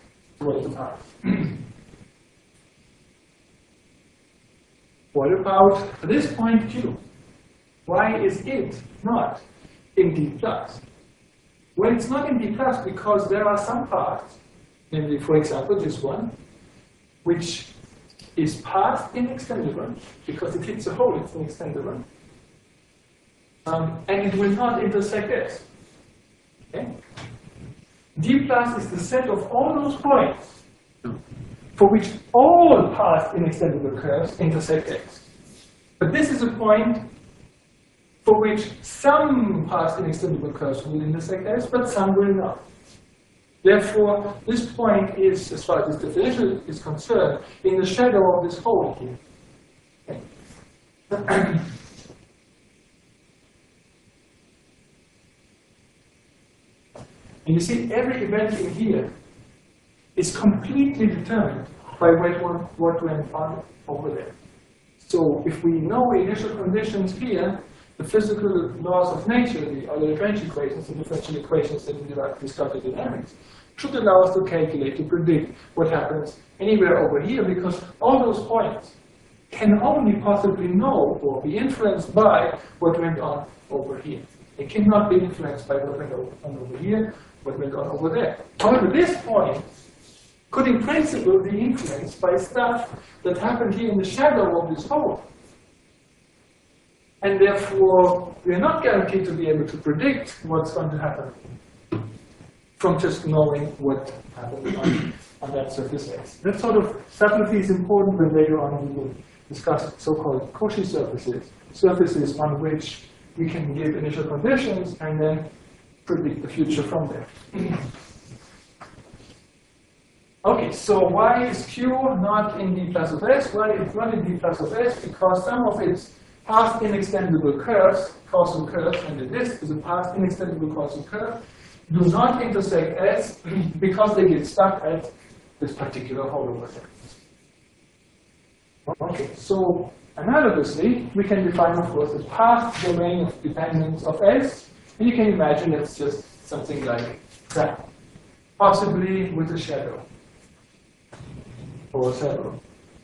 What about this point Q? Why is it not in D+? Well, it's not in D+, because there are some paths, namely, for example, this one, which is path inextendable, because it hits a hole, it's inextendable, and it will not intersect S. Okay? D+ is the set of all those points for which all path inextendable curves intersect X. But this is a point for which some path inextendable curves will intersect S, but some will not. Therefore, this point is, as far as this definition is concerned, in the shadow of this hole here. Okay. And you see, every event in here is completely determined by what went on over there. So if we know initial conditions here, the physical laws of nature, the other differential equations, the differential equations that we discussed in dynamics, should allow us to calculate, to predict what happens anywhere over here, because all those points can only possibly know or be influenced by what went on over here. They cannot be influenced by what went on over here, what went on over there. However, this point could in principle be influenced by stuff that happened here in the shadow of this hole. And therefore, we are not guaranteed to be able to predict what's going to happen from just knowing what happened on that surface S. That sort of subtlety is important when later on we will discuss so-called Cauchy surfaces, surfaces on which we can give initial conditions and then predict the future from there. Okay, so why is Q not in D plus of S? Well, it's not in D plus of S because some of its path inextendable curves, causal curves, and the disk is a path inextendable causal curve, do not intersect S because they get stuck at this particular hole over there. Okay, so analogously, we can define, of course, the path domain of dependence of S, and you can imagine it's just something like that, possibly with a shadow or several.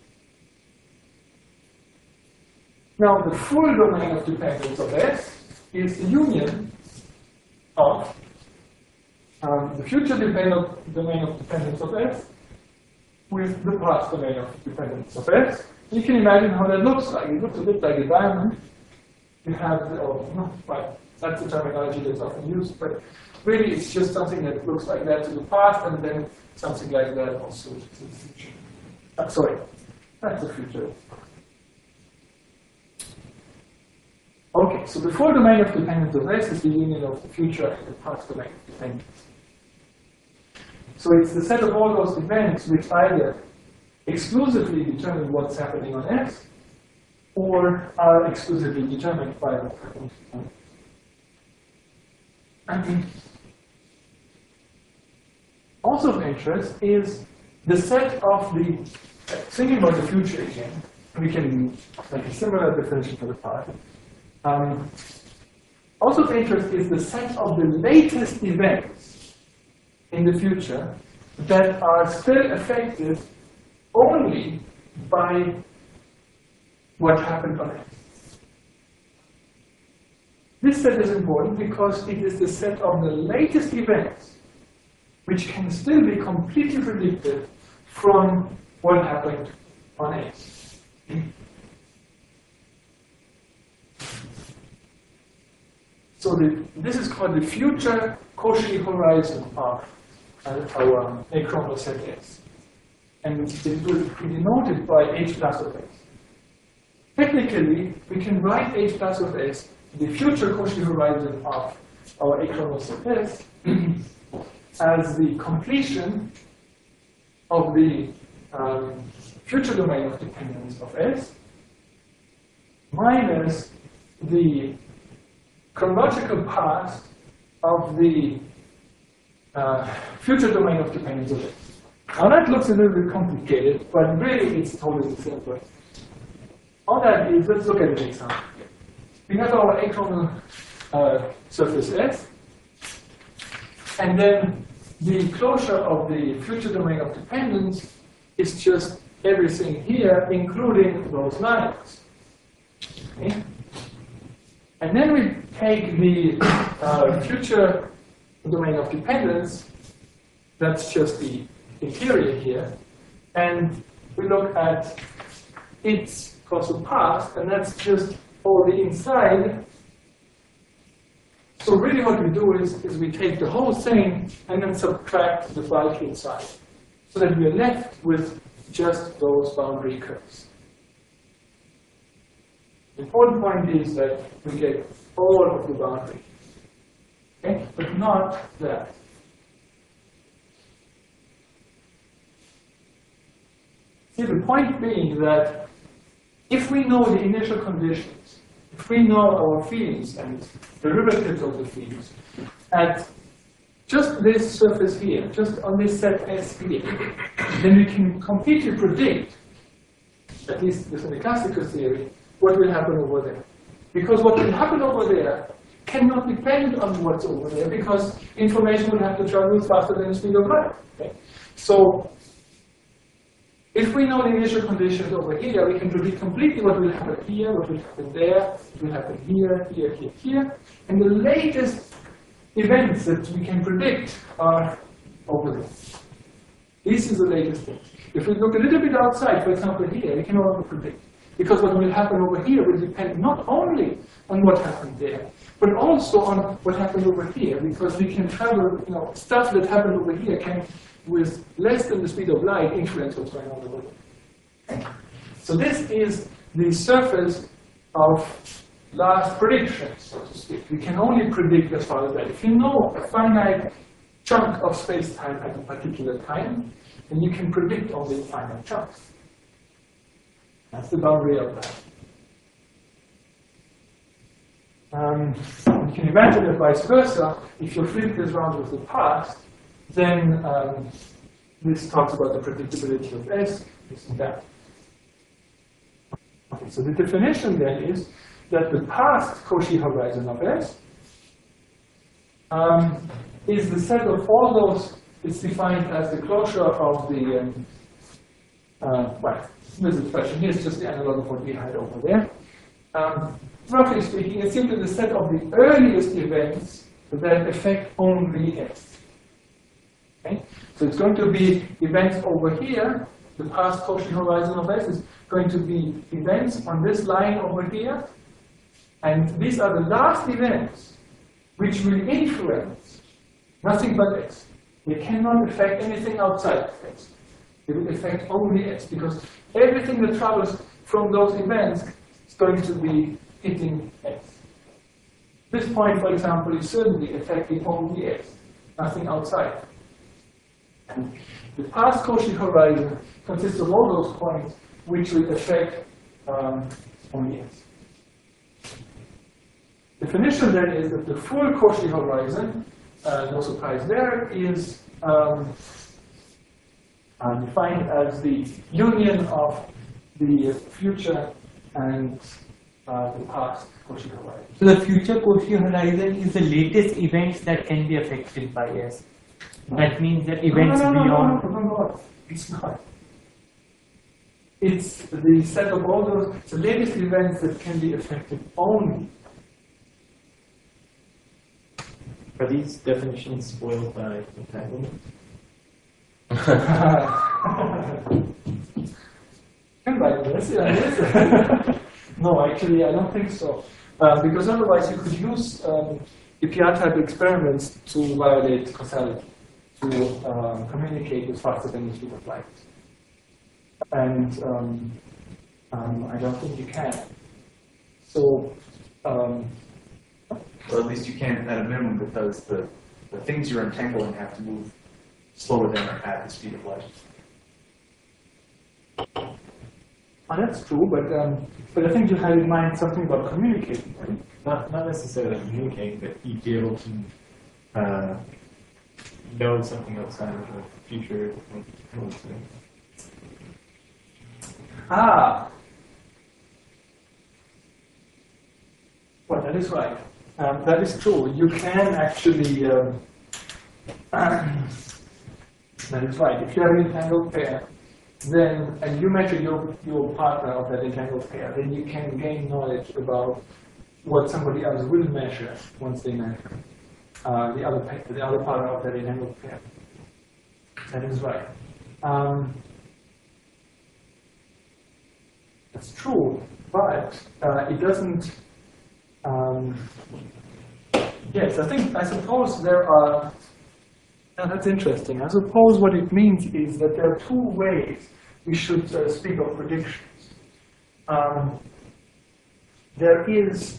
Now, the full domain of dependence of S is the union of the future domain of dependence of S with the past domain of dependence of S. You can imagine how that looks like. It looks a bit like a diamond. You have, well, that's the terminology that's often used, but really it's just something that looks like that to the past and then something like that also to the future. Sorry, that's the future. Okay, so the full domain of dependence of S is the union of the future and the past domain of dependence. So it's the set of all those events which either exclusively determine what's happening on S or are exclusively determined by what's happening on S. Also of interest is the set of the, thinking about the future again, we can make a similar definition for the past. Also of interest is the set of the latest events in the future that are still affected only by what happened on X. This set is important because it is the set of the latest events which can still be completely predicted from what happened on X. So this is called the future Cauchy horizon of our achronal set S. And it will be denoted by H plus of S. Technically, we can write H plus of S, the future Cauchy horizon of our achronal set S, as the completion of the future domain of dependence of S minus the chronological past of the future domain of dependence of S. Now that looks a little bit complicated, but really it's totally simple. All that is, let's look at an example. We have our achronal surface S, and then the closure of the future domain of dependence is just everything here, including those lines. Okay? And then we take the future domain of dependence, that's just the interior here, and we look at its causal past, and that's just all the inside. So really what we do is we take the whole thing and then subtract the bulk inside, so that we are left with just those boundary curves. The important point is that we get all of the boundary, okay? But not that. See, the point being that if we know the initial conditions, if we know our fields and derivatives of the fields at just this surface here, just on this set S here, then we can completely predict, at least within the classical theory, what will happen over there. Because what will happen over there cannot depend on what's over there, because information will have to travel faster than the speed of light. Okay? So if we know the initial conditions over here, we can predict completely what will happen here, what will happen there, what will happen here, here, here, here. And the latest events that we can predict are over there. This is the latest thing. If we look a little bit outside, for example here, we can no longer predict. Because what will happen over here will depend not only on what happened there, but also on what happened over here. Because we can travel, stuff that happened over here can, with less than the speed of light, influence what's going on over there. Okay. So this is the surface of last prediction, so to speak. We can only predict as far as that. If you know a finite chunk of space-time at a particular time, then you can predict only finite chunks. That's the boundary of that. You can imagine that vice versa, if your field is round with the past, then this talks about the predictability of S, this and that. Okay, so the definition then is that the past Cauchy horizon of S is the set of all those, it's defined as the closure of the, well, this expression here is just the analog of what we had over there. Roughly speaking, it's simply the set of the earliest events that affect only S. Okay? So it's going to be events over here, the past Cauchy horizon of S is going to be events on this line over here, and these are the last events which will influence nothing but S. They cannot affect anything outside of S. They will affect only S, because everything that travels from those events is going to be hitting S. This point, for example, is certainly affecting only S, nothing outside. And the past Cauchy horizon consists of all those points which will affect only S. Definition then is that the full Cauchy horizon, no surprise there, is defined as the union of the future and the past Cauchy horizon. So the future Cauchy horizon is the latest events that can be affected by S. That means that events beyond. No, it's not. It's the set of all those, the latest events that can be affected only. Are these definitions spoiled by entanglement? No, actually, I don't think so. Because otherwise you could use EPR-type experiments to violate causality. to communicate is faster than the speed of light. And I don't think you can. So, Well, at least you can at a minimum because the things you're entangling have to move slower than or at the speed of light. that's true, but I think you had in mind something about communicating. Right? Not necessarily communicating, but you'd be able to know something outside of the future. Well, that is right. That is true. You can actually. That is right. If you have an entangled pair, then and you measure your partner of that entangled pair, then you can gain knowledge about what somebody else will measure once they measure the other partner of that entangled pair. That is right. That's true, but it doesn't. Yes, I suppose there are. Now that's interesting. I suppose what it means is that there are two ways we should speak of predictions. There is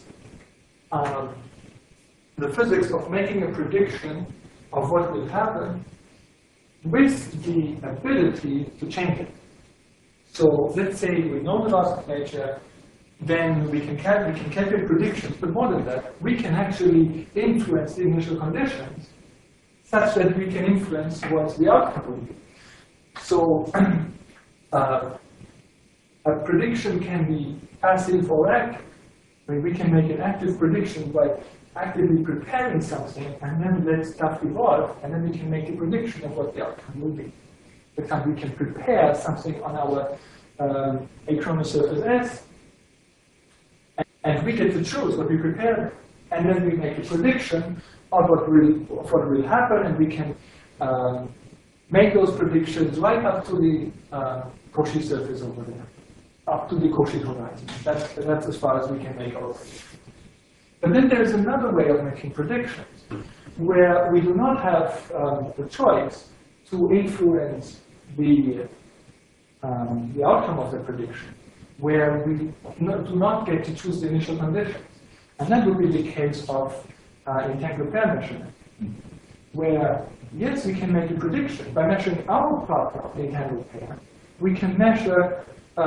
the physics of making a prediction of what will happen with the ability to change it. So let's say we know the laws of nature, then we can calculate predictions, but more than that, we can actually influence the initial conditions such that we can influence what the outcome will be. So a prediction can be passive or active. I mean, we can make an active prediction by actively preparing something and then let stuff evolve, and then we can make a prediction of what the outcome will be. For example, we can prepare something on our achronous surface S, and we get to choose what we prepare, and then we make a prediction of what will happen, and we can make those predictions right up to the Cauchy surface over there, up to the Cauchy horizon. That's as far as we can make our predictions. But then there's another way of making predictions, where we do not have the choice to influence the outcome of the prediction, where we do not get to choose the initial conditions. And that would be the case of entangled pair measurement, where, yes, we can make a prediction. By measuring our part of the entangled pair, we can measure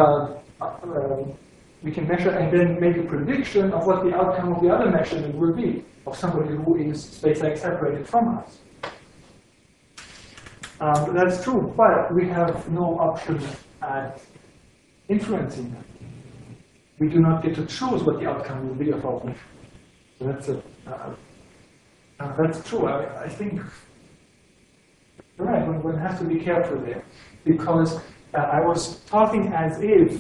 and then make a prediction of what the outcome of the other measurement will be, of somebody who is space-like separated from us. That's true, but we have no option at influencing them. We do not get to choose what the outcome will be of our measurement. So that's true. I think you're right. One has to be careful there, because I was talking as if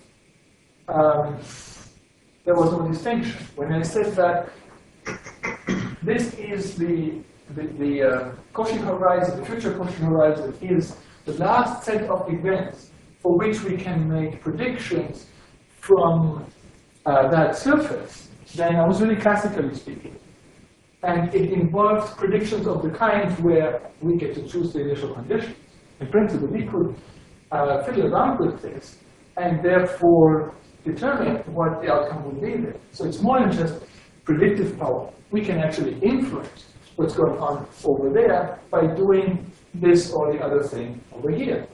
there was no distinction. When I said that this is the Cauchy horizon, the future Cauchy horizon is the last set of events for which we can make predictions from that surface, then I was really classically speaking. And it involves predictions of the kind where we get to choose the initial conditions. In principle, we could fiddle around with this and therefore determine what the outcome would be there. So it's more than just predictive power. We can actually influence what's going on over there by doing this or the other thing over here.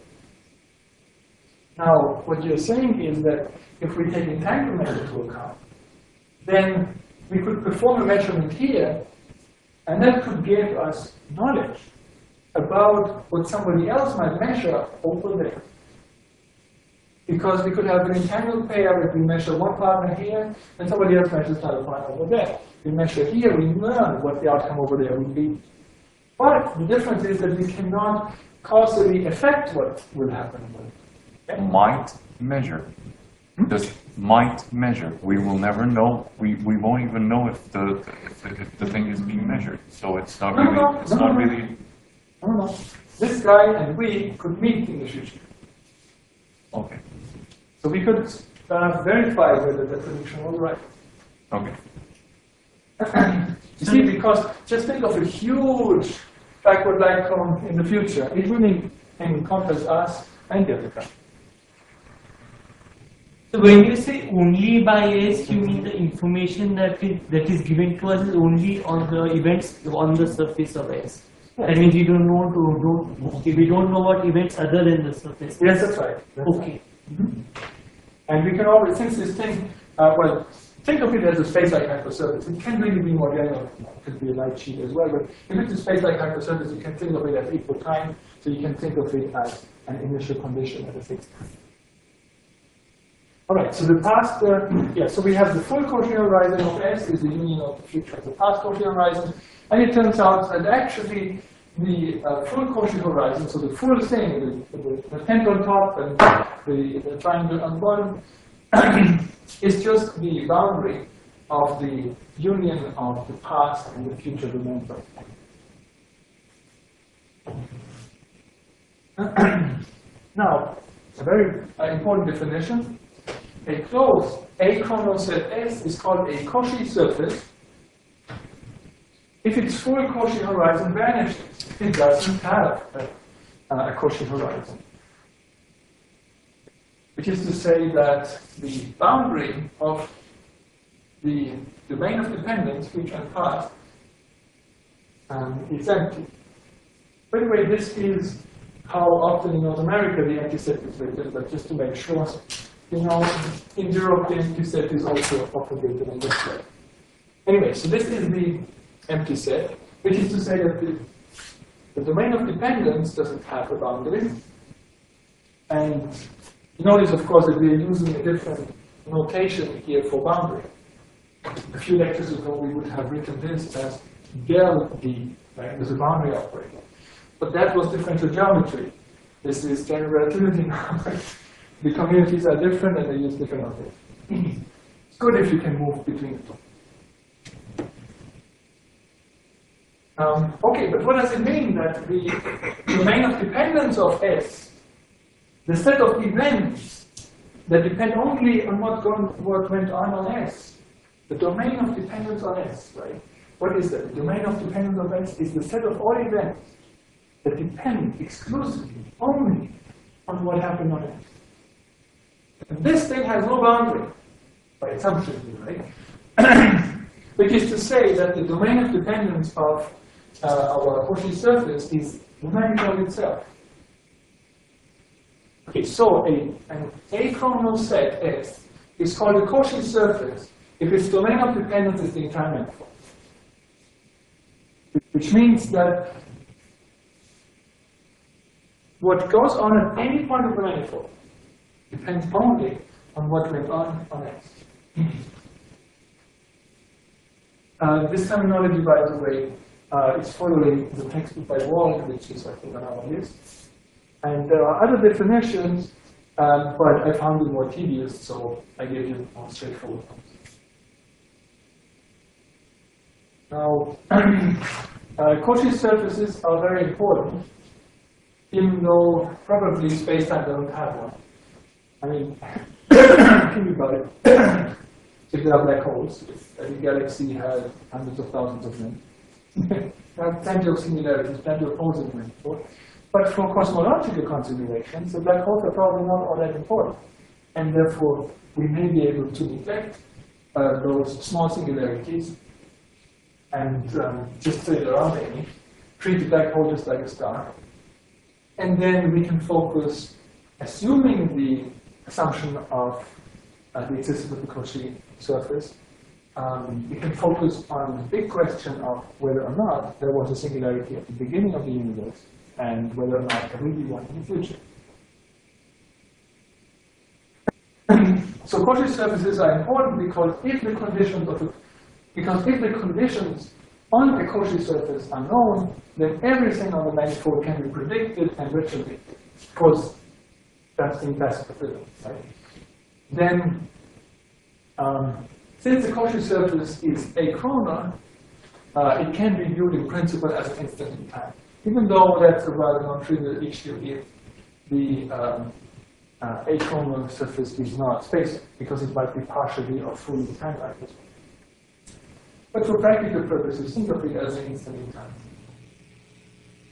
Now, what you're saying is that if we take entanglement into account, then we could perform a measurement here, and that could give us knowledge about what somebody else might measure over there. Because we could have an entangled pair if we measure one partner here, and somebody else measures another partner over there. We measure here, we learn what the outcome over there will be. But the difference is that we cannot causally affect what will happen over there. Okay? Might measure. Just might measure. We will never know. We won't even know if the thing is being measured. So it's not really. No. This guy and we could meet in the future. Okay. So we could verify whether the prediction was right. Okay. You see, because just think of a huge backward-like cone in the future. It will encompass us and the other guy. So when you say only by S, you mean the information that is given to us is only on the events on the surface of S. That means we don't know what events other than the surface. Yes, that's right. That's Okay. right. And we can always, since this thing, well, think of it as a space-like hypersurface. It can really be more general. It could be a light sheet as well. But if it's a space-like hypersurface, you can think of it as equal time. So you can think of it as an initial condition at a fixed time. All right, so the past, so we have the full Cauchy horizon of S is the union of the future of the past Cauchy horizon. And it turns out that actually the full Cauchy horizon, so the full thing, the tent on top and the triangle on bottom, is just the boundary of the union of the past and the future remainder. Now, a very important definition. A closed achronal set S is called a Cauchy surface if its full Cauchy horizon vanishes. It doesn't have a Cauchy horizon. Which is to say that the boundary of the domain of dependence, future and past, is empty. By the way, this is how often in North America the empty set is written, but just to make sure, you know, in Europe the empty set is also propagated in this way. Anyway, so this is the empty set, which is to say that the domain of dependence doesn't have a boundary. And you notice, of course, that we are using a different notation here for boundary. A few lectures ago, we would have written this as del D, right? There's a boundary operator. But that was differential geometry. This is general relativity now. The communities are different and they use different operators. It's good if you can move between the two. Okay, but what does it mean that the domain of dependence of S, the set of events that depend only on what went on S, the domain of dependence on S, right? What is that? The domain of dependence on S is the set of all events that depend exclusively only on what happened on S. And this thing has no boundary, by assumption, right? Which is to say that the domain of dependence of our Cauchy surface is the manifold itself. Okay, so an achronal set S is called a Cauchy surface if its domain of dependence is the entire manifold. Which means that what goes on at any point of the manifold depends only on what went on S. This terminology, by the way, is following the textbook by Wald, which is, I think, on our list. And there are other definitions, but I found it more tedious, so I gave you more straightforward ones. Now, Cauchy surfaces are very important, even though probably space-time doesn't have one. I mean, think about it. If there are black holes, if every galaxy has hundreds of thousands of them, there are plenty of similarities, plenty of holes in them. But for cosmological considerations, the black holes are probably not all that important. And therefore, we may be able to neglect those small singularities and just say there aren't any, treat the black hole just like a star. And then we can focus, assuming the assumption of the existence of the Cauchy surface, we can focus on the big question of whether or not there was a singularity at the beginning of the universe and whether or not there will be one in the future. So Cauchy surfaces are important because if the conditions on a Cauchy surface are known, then everything on the manifold can be predicted and retrofitted. Of course, that's in classical physics, right? Then, since the Cauchy surface is achronal, it can be viewed in principle as an instant in time. Even though that's a rather non-trivial issue if the achronal surface is not space, because it might be partially or fully time-like as well. But for practical purposes, think of it as an instant in time.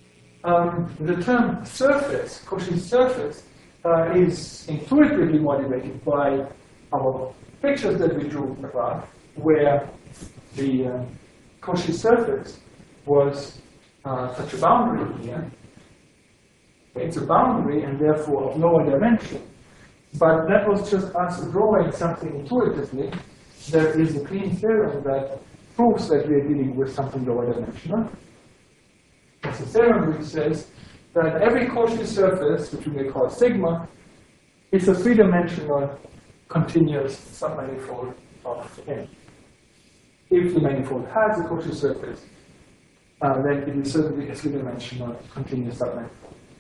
the term surface, Cauchy surface, is intuitively motivated by our pictures that we drew above, where the Cauchy surface was such a boundary here. It's a boundary and therefore of lower dimension. But that was just us drawing something intuitively. There is a clean theorem that proves that we are dealing with something lower dimensional. It's a theorem which says that every Cauchy surface, which we may call sigma, is a three-dimensional continuous submanifold of N. If the manifold has a Cauchy surface, then it is certainly a three-dimensional continuous submanifold.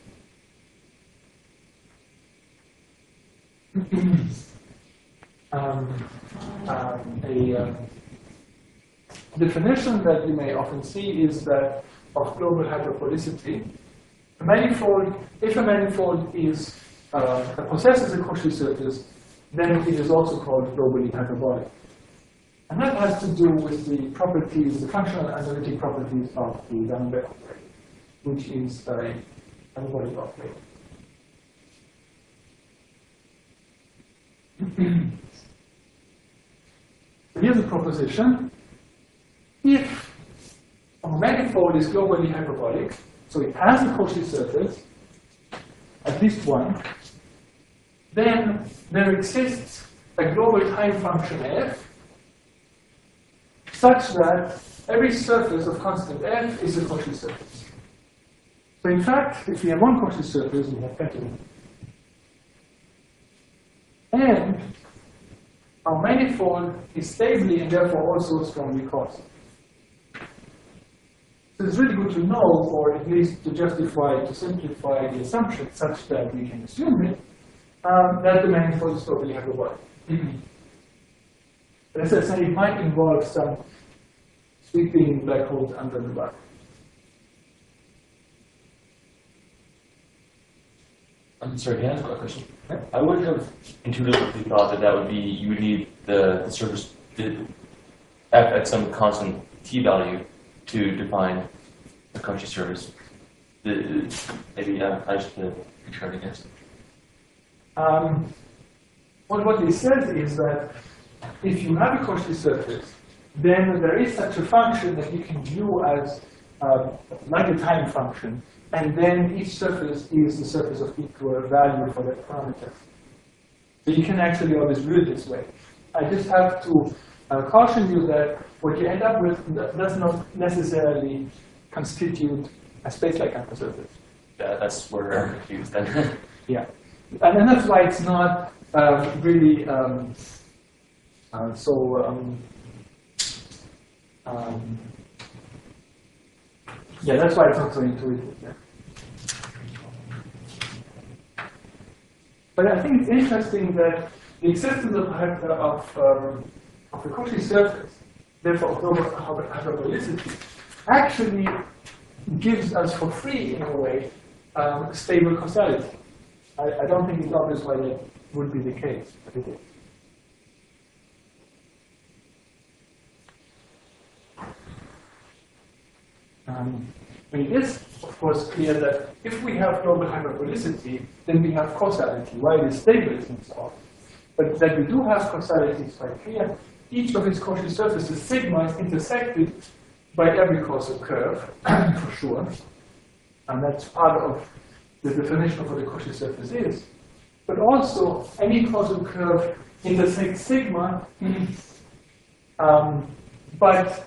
A definition that you may often see is that of global hyperbolicity. A manifold, if a manifold is possesses a Cauchy surface, then it is also called globally hyperbolic. And that has to do with the properties, the functional analytic properties of the D'Alembert operator, which is a hyperbolic operator. Here's a proposition. If a manifold is globally hyperbolic, so it has a Cauchy surface, at least one, then there exists a global time function f such that every surface of constant f is a Cauchy surface. So in fact, if we have one Cauchy surface, we have better. And our manifold is stably and therefore also strongly causal. So it's really good to know, or at least to justify, to simplify the assumption such that we can assume it, that the manifold is totally hyperbolic. But as I said, it might involve some sweeping black holes under the bar. I'm sorry, can I ask a question? I would have intuitively thought that that would be, you would need the surface f at some constant t value to define the Cauchy surface. Maybe I just try to guess. Well, what it says is that if you have a Cauchy surface, then there is such a function that you can view as like a time function, and then each surface is the surface of equal value for that parameter. So you can actually always view it this way. I just have to caution you that what you end up with does not necessarily constitute a space-like hypersurface. Yeah, that's where I'm confused then. Yeah, and that's why it's not really yeah, that's why it's not so intuitive. Yeah. But I think it's interesting that the existence of a Cauchy surface, therefore of global hyperbolicity, actually gives us for free, in a way, stable causality. I don't think it's obvious why that would be the case, but it is. It is, of course, clear that if we have global hyperbolicity, then we have causality. Why it is stable is not solved. But that we do have causality is quite clear. Each of its Cauchy surfaces, sigma, is intersected by every causal curve, for sure. And that's part of the definition of what a Cauchy surface is. But also, any causal curve intersects sigma, but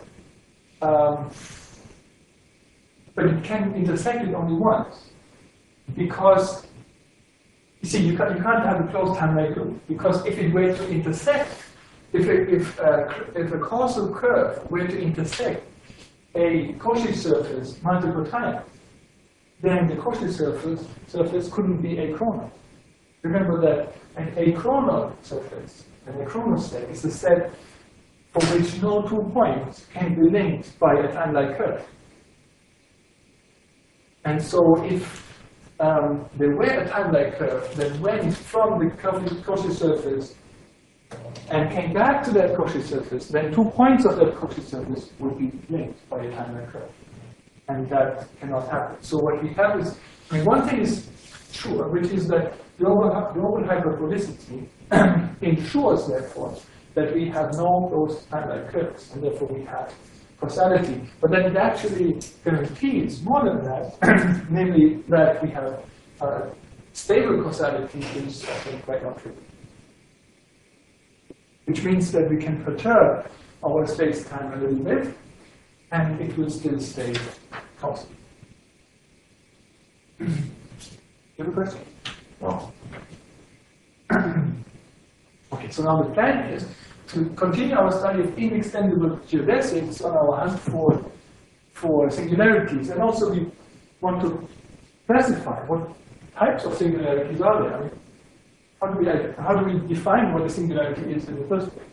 it can intersect it only once. Because, you see, you can't have a closed time-like loop. Because if it were to intersect, if a causal curve were to intersect a Cauchy surface multiple times, then the Cauchy surface couldn't be achronal. Remember that an achronal surface, an achronal set, is a set for which no 2 points can be linked by a time-like curve. And so if there were a time-like curve that went from the Cauchy surface and came back to that Cauchy surface, then 2 points of that Cauchy surface would be linked by a time-like curve. and that cannot happen. So what we have is, I mean, one thing is sure, which is that global hyperbolicity ensures, therefore, that we have no those time-like curves, and therefore we have causality. But then it actually guarantees more than that, namely that we have stable causality is, I think, quite not true. Which means that we can perturb our space-time a little bit, and it will still stay constant. You have a question? No. Okay, so now the plan is to continue our study of inextendable geodesics on our hunt for singularities, and also we want to specify what types of singularities are there. I mean, how do we define what a singularity is in the first place?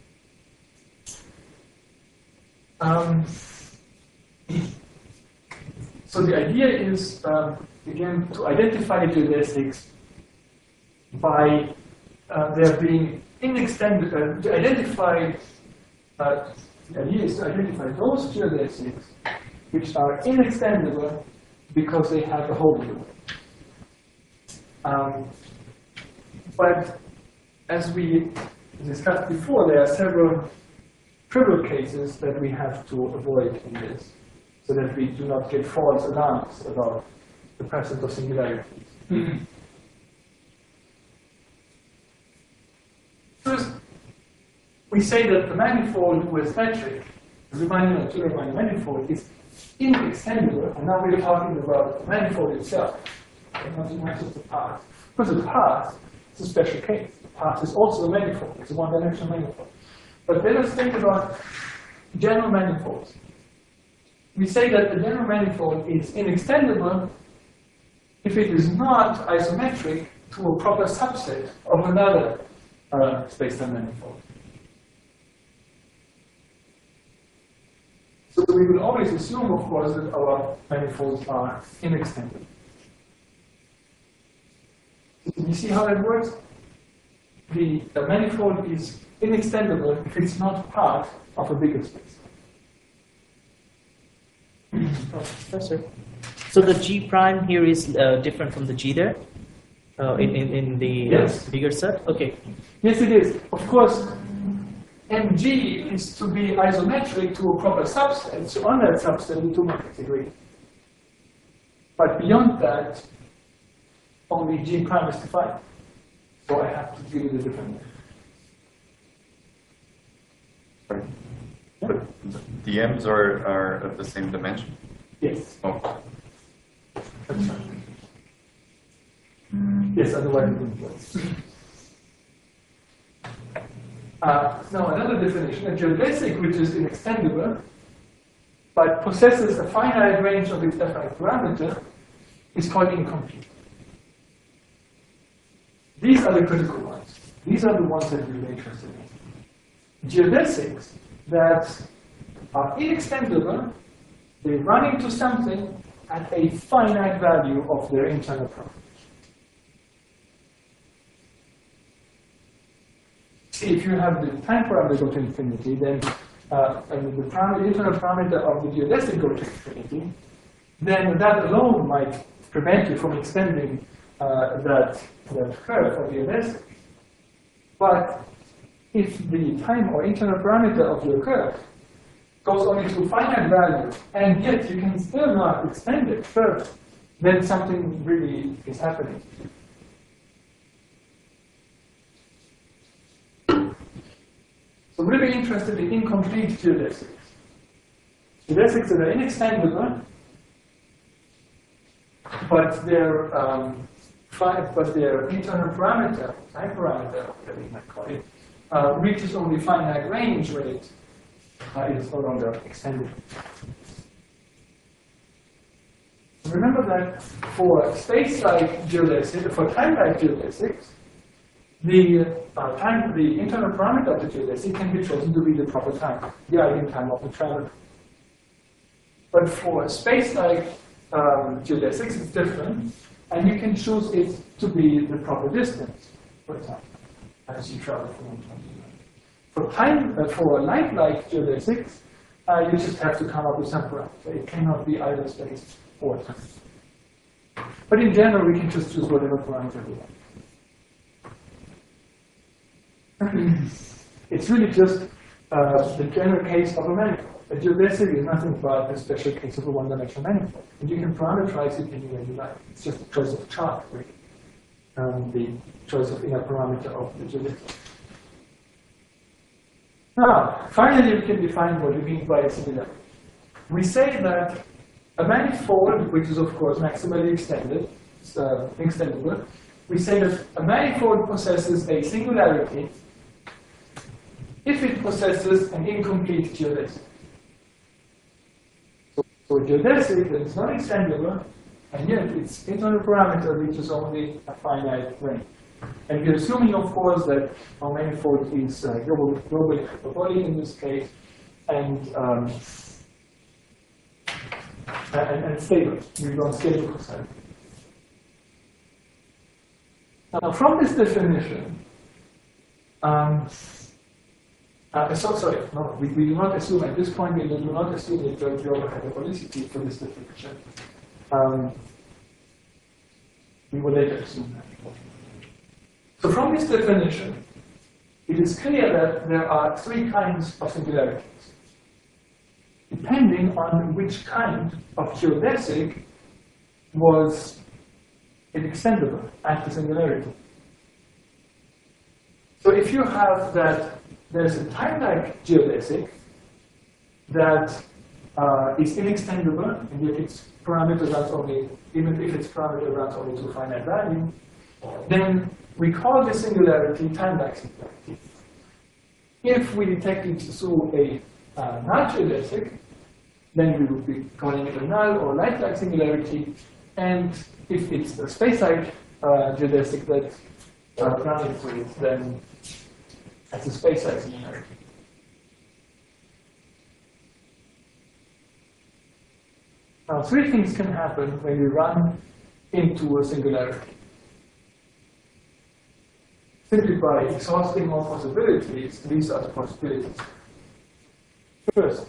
So the idea is, again, to identify geodesics by there being inextendable, to identify, the idea is to identify those geodesics which are inextendable because they have a hole in them. But as we discussed before, there are several trivial cases that we have to avoid in this, so that we do not get false alarms about the presence of singularities. First, we say that the manifold with metric, the Riemannian manifold, is inextendable, and now we're talking about the manifold itself, not so much of the path. Because the path is a special case. The path is also a manifold, it's a one-dimensional manifold. But let us think about general manifolds. We say that the general manifold is inextendable if it is not isometric to a proper subset of another space-time manifold. So we will always assume, of course, that our manifolds are inextendable. Do you see how that works? The manifold is inextendable if it's not part of a bigger space. Professor. So the G prime here is different from the G there? In the Yes. bigger set? Okay. Yes, it is. Of course, MG is to be isometric to a proper subset, so on that subset the two matrices agree. But beyond that, only G prime is defined. So I have to deal with a different way. But the M's are of the same dimension? Yes, Oh, that's right. Yes, otherwise it wouldn't work. Now another definition, a geodesic which is inextendable, but possesses a finite range of its definite parameter, is called incomplete. These are the critical ones. These are the ones that we're interested in. Geodesics that are inextendable, they run into something at a finite value of their internal parameter. See, if you have the time parameter go to infinity, then and the internal parameter of the geodesic go to infinity, then that alone might prevent you from extending that curve of geodesic. But if the time or internal parameter of your curve goes only to a finite value, and yet you can still not extend it further, then something really is happening. So we're really interested in incomplete geodesics. Geodesics that are inextendable, but their internal parameter, time parameter, that we might call it, reaches only finite range when it is no longer extended. Remember that for space-like geodesics, for time-like geodesics, the internal parameter of the geodesic can be chosen to be the proper time, the eigentime of the traveler. But for space-like geodesics, it's different, and you can choose it to be the proper distance, for example, as you travel from one time to another. For light-like geodesics, you just have to come up with some parameter. It cannot be either space or time. But in general, we can just choose whatever parameter we want. It's really just the general case of a manifold. A geodesic is nothing but a special case of a one-dimensional manifold. And you can parameterize it any way you like. It's just a choice of chart, really. The choice of inner parameter of the geodesic. Now, finally, we can define what we mean by a singularity. We say that a manifold, which is of course maximally extended, extendable, we say that a manifold possesses a singularity if it possesses an incomplete geodesic. So a geodesic that is not extendable, and yet its internal parameter reaches only a finite range. And we're assuming, of course, that our manifold is globally hyperbolic in this case, and stable. We don't scale cosine. Now, from this definition, we do not assume at this point. We do not assume that there is global hyperbolicity for this definition. We will later assume that. So from this definition, it is clear that there are three kinds of singularities, depending on which kind of geodesic was extendable at the singularity. So if you have that there's a time-like geodesic that is inextendable, and yet its parameter runs only, even if its parameter runs only to finite value, then we call this singularity time-like singularity. If we detect it through a null geodesic, then we would be calling it a null or light-like singularity. And if it's a space-like geodesic that runs into it, then it's a space-like singularity. Now, three things can happen when we run into a singularity. Simply by exhausting all possibilities, these are the possibilities. First,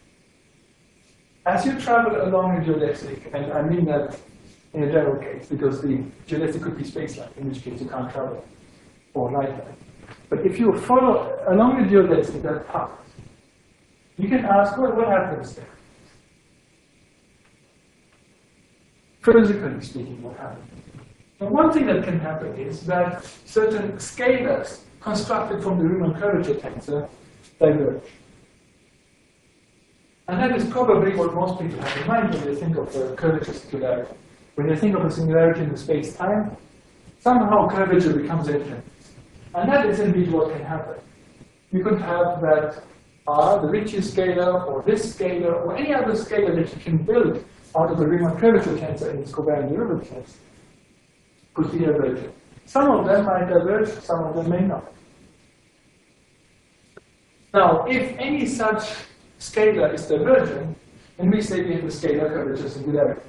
as you travel along a geodesic, and I mean that in a general case, because the geodesic could be space-like, in which case you can't travel, or light-like. But if you follow along the geodesic that path, you can ask, well, what happens there? Physically speaking, what happens? And one thing that can happen is that certain scalars constructed from the Riemann curvature tensor diverge. And that is probably what most people have in mind when they think of a curvature singularity. When they think of a singularity in the space-time, somehow curvature becomes infinite. And that is indeed what can happen. You could have that R, the Ricci scalar, or this scalar, or any other scalar that you can build out of the Riemann curvature tensor in its covariant derivatives could be divergent. Some of them might diverge, some of them may not. Now, if any such scalar is divergent, then we say we have a scalar curvature singularity.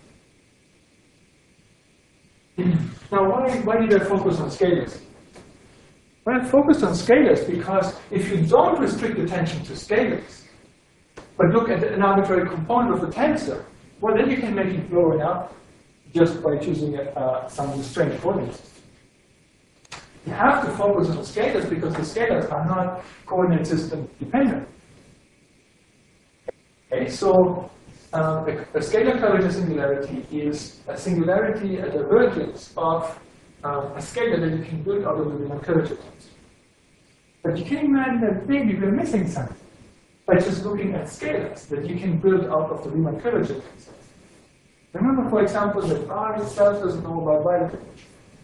Now, why did I focus on scalars? Well, I focused on scalars because if you don't restrict attention to scalars, but look at an arbitrary component of the tensor, well, then you can make it blowing up just by choosing some strange coordinates. You have to focus on scalars because the scalars are not coordinate system dependent. Okay, so a scalar curvature singularity is a singularity, a divergence of a scalar that you can build out of the Riemann curvature tensor. But you can imagine that maybe we're missing something by just looking at scalars that you can build out of the Riemann curvature tensor. Remember, for example, that R itself doesn't know about bidirectional.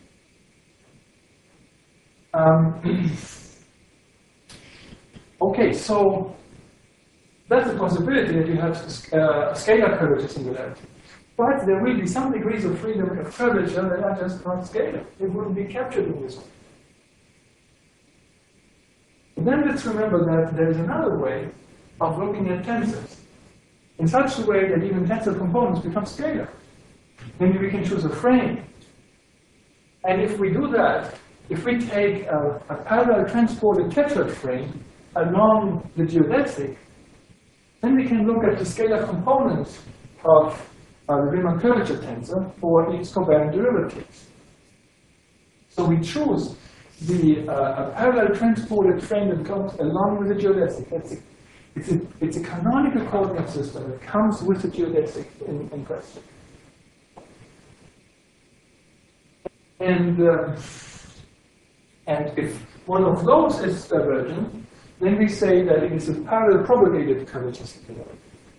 Okay, so that's a possibility that you have a scalar curvature singularity. But there will be some degrees of freedom of curvature that are just not scalar. It wouldn't be captured in this way. And then let's remember that there is another way of looking at tensors in such a way that even tensor components become scalar. Maybe we can choose a frame. And if we do that, if we take a parallel transported tetrad frame along the geodesic, then we can look at the scalar component of the Riemann curvature tensor for its covariant derivatives. So we choose the parallel transported frame that comes along with the geodesic. It's a canonical coordinate system that comes with the geodesic in question. And if one of those is divergent, then we say that it is a parallel propagated curvature singularity.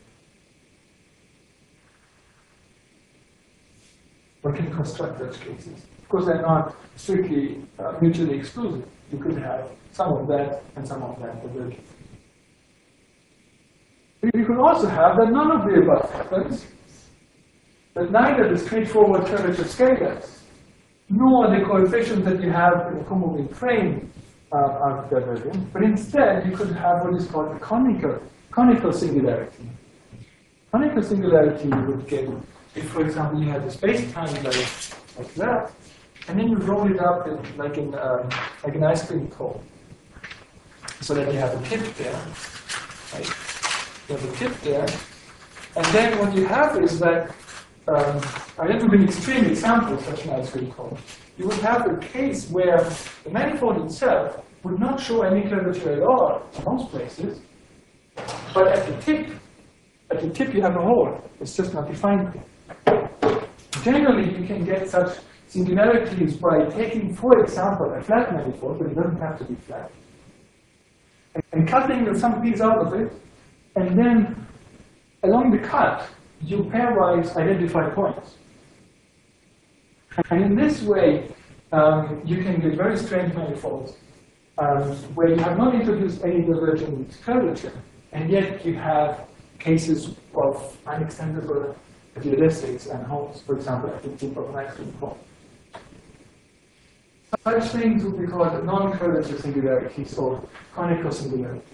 One can construct such cases. Of course, they're not strictly mutually exclusive. You could have some of that and some of that divergent. You could also have that none of the above happens, that neither the straightforward curvature scalars nor the coefficients that you have in a comoving frame are divergent, but instead you could have what is called a conical singularity. Conical singularity you would get if, for example, you had a space-time like that, and then you roll it up like an ice cream cone, so that you have a tip there. Right? You have a tip there, and then what you have is that I don't give an extreme example of such an ice cream cone. You would have a case where the manifold itself would not show any curvature at all in most places, but at the tip you have a hole. It's just not defined. Generally, you can get such singularities by taking, for example, a flat manifold, but it doesn't have to be flat, and cutting some piece out of it, and then along the cut, you pairwise identify points. And in this way, you can get very strange manifolds where you have not introduced any divergent curvature, and yet you have cases of unextendable geodesics and holes, for example, at the tip of an ice cream cone. Such things would be called non-curvature singularities or conical singularities.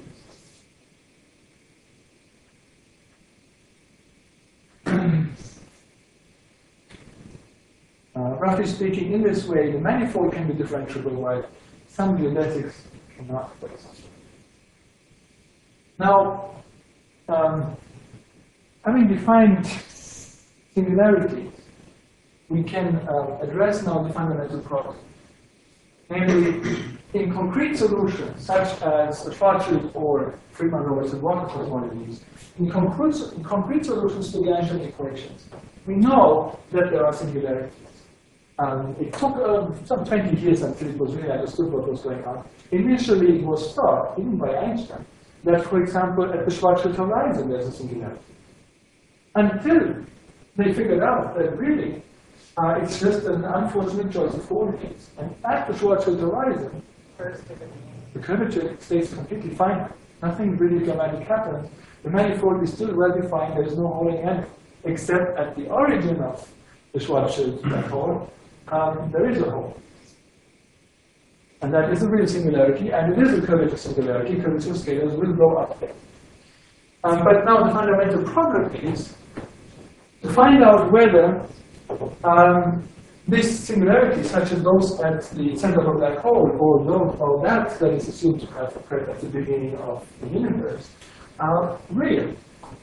Roughly speaking, in this way, the manifold can be differentiable, while some geodesics cannot, for example. Now, having defined singularities, we can address now the fundamental problem. Namely, in concrete solutions, such as the Schwarzschild or Friedmann-Robertson water cosmologies, in concrete solutions to the Einstein equations, we know that there are singularities. It took some 20 years until it was really understood what was going on. Initially, it was thought, even by Einstein, that, for example, at the Schwarzschild horizon there's a singularity. Until they figured out that really it's just an unfortunate choice of coordinates. And at the Schwarzschild horizon, the curvature stays completely fine. Nothing really dramatic happens. The manifold is still well defined. There is no hole in it, except at the origin of the Schwarzschild black hole. There is a hole. And that is a real singularity, and it is a curvature singularity, because the two scalars will go up there. But now the fundamental problem is to find out whether these singularities, such as those at the center of a black hole, or that is assumed to have occurred at the beginning of the universe, are real.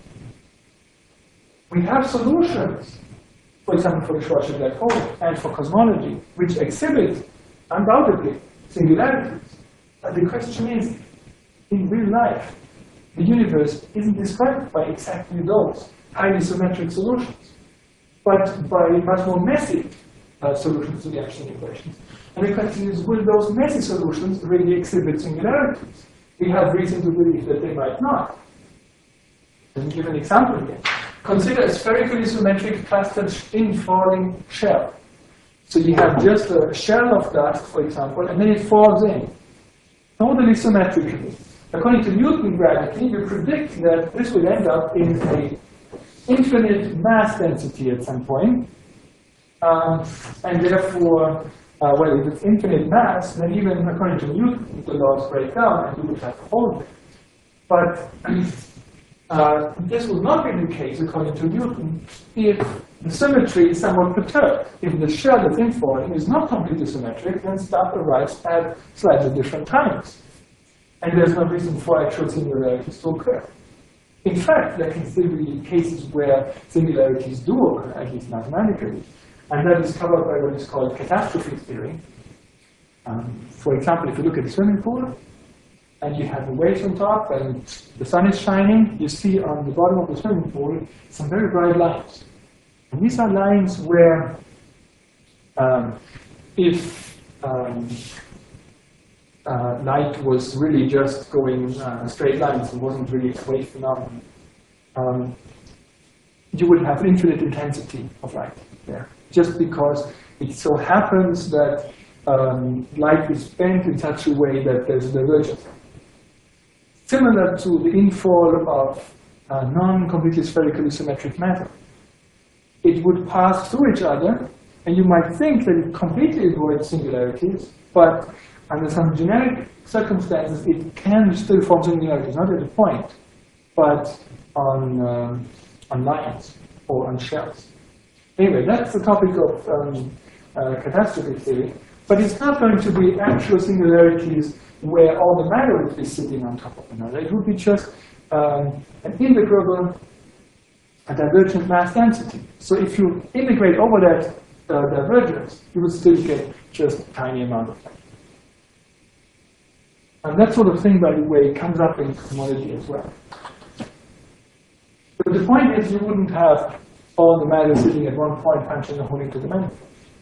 We have solutions, for example, for the Schwarzschild black hole and for cosmology, which exhibit, undoubtedly, singularities. But the question is, in real life, the universe isn't described by exactly those highly symmetric solutions, but by much more messy solutions to the Einstein equations. And the question is, will those messy solutions really exhibit singularities? We have reason to believe that they might not. Let me give an example here. Consider a spherically symmetric clustered in-falling shell. So you have just a shell of dust, for example, and then it falls in, totally symmetrically. According to Newton gravity, you predict that this will end up in an infinite mass density at some point. And therefore, well, if it's infinite mass, then even according to Newton, the laws break down and you would have a hole there. But this will not be the case, according to Newton, if the symmetry is somewhat perturbed. If the shell that's infalling is not completely symmetric, then stuff arrives at slightly different times. And there's no reason for actual singularities to occur. In fact, there can still be cases where singularities do occur, at least mathematically. And that is covered by what is called catastrophe theory. For example, if you look at a swimming pool, and you have the waves on top, and the sun is shining, you see on the bottom of the swimming pool some very bright lines. And these are lines where, if light was really just going straight lines and wasn't really a wave phenomenon, you would have infinite intensity of light there, just because it so happens that light is bent in such a way that there's a divergence. Similar to the infall of non-completely spherically symmetric matter. It would pass through each other, and you might think that it completely avoids singularities, but under some generic circumstances, it can still form singularities, not at a point, but on lines or on shells. Anyway, that's the topic of catastrophe theory, but it's not going to be actual singularities where all the matter would be sitting on top of another. It would be just an integrable, a divergent mass density. So if you integrate over that divergence, you would still get just a tiny amount of light. And that sort of thing, by the way, comes up in cosmology as well. But the point is, you wouldn't have all the matter sitting at one point punching a hole into the manifold.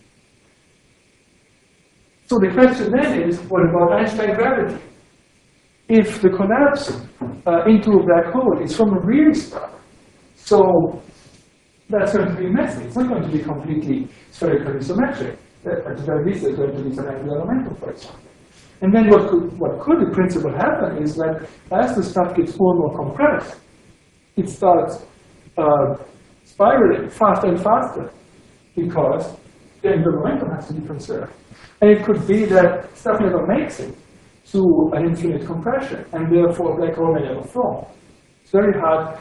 So the question then is, what about Einstein gravity? If the collapse into a black hole is from a real star, so that's going to be messy. It's not going to be completely spherically symmetric. At the very least, there's going to be some angular momentum, for example. And then what could in principle happen is that as the stuff gets more and more compressed, it starts spiraling faster and faster because the angular momentum has to be conserved. And it could be that stuff never makes it to an infinite compression, and therefore a black hole may never form. It's very hard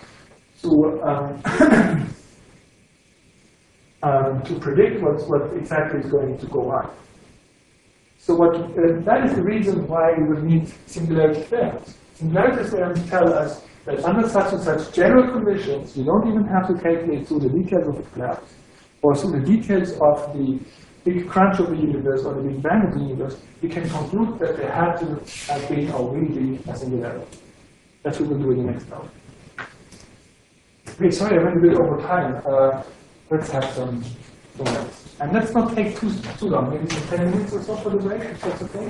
to predict what exactly is going to go on. So that is the reason why we will need singularity theorems. Singularity theorems tell us that under such and such general conditions, you don't even have to calculate through the details of the collapse, or through the details of the big crunch of the universe or the big bang of the universe, you can conclude that there had to have been or will be a singularity. That's what we'll do in the next hour. Okay, sorry, I went a bit over time. Let's have some minutes. And let's not take too long, maybe some 10 minutes or so for the break, if that's okay.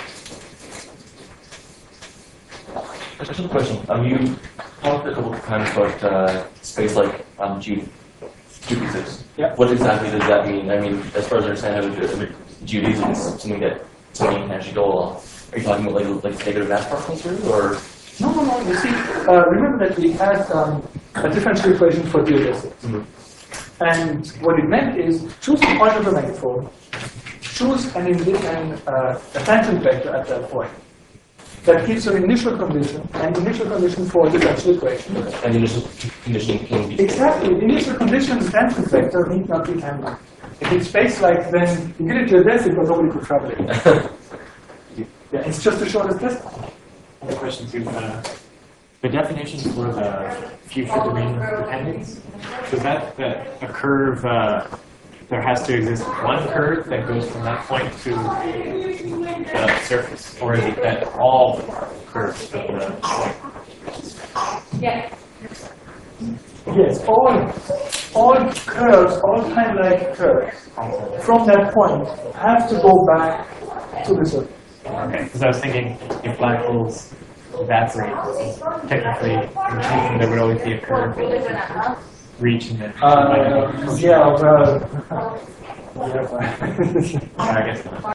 Just a question. You talked a couple of times about space like geodesics. Yeah. What exactly does that mean? I mean, as far as I understand, geodesics is something that something can actually go along. Are you talking about like negative mass particles here, or? No. You see, remember that we had a differential equation for geodesics. Mm-hmm. And what it meant is choose the point of the manifold, choose a tangent vector at that point. That gives you an initial condition, and initial condition for a differential equation. And the initial condition can be. Exactly. The initial condition, the tangent vector, need not be tangent. If it's space-like, then you get it geodesic, but nobody could travel it. Yeah, it's just the shortest distance. Another question too. The definition for the future domain dependence, so that a curve, there has to exist one curve that goes from that point to the surface, or is it that all curves of the point? Yes, all curves, all time-like curves from that point have to go back to the surface. Okay, because I was thinking if black holes evaporate, technically, there would always be a curve reaching it. Yeah, well, I guess not.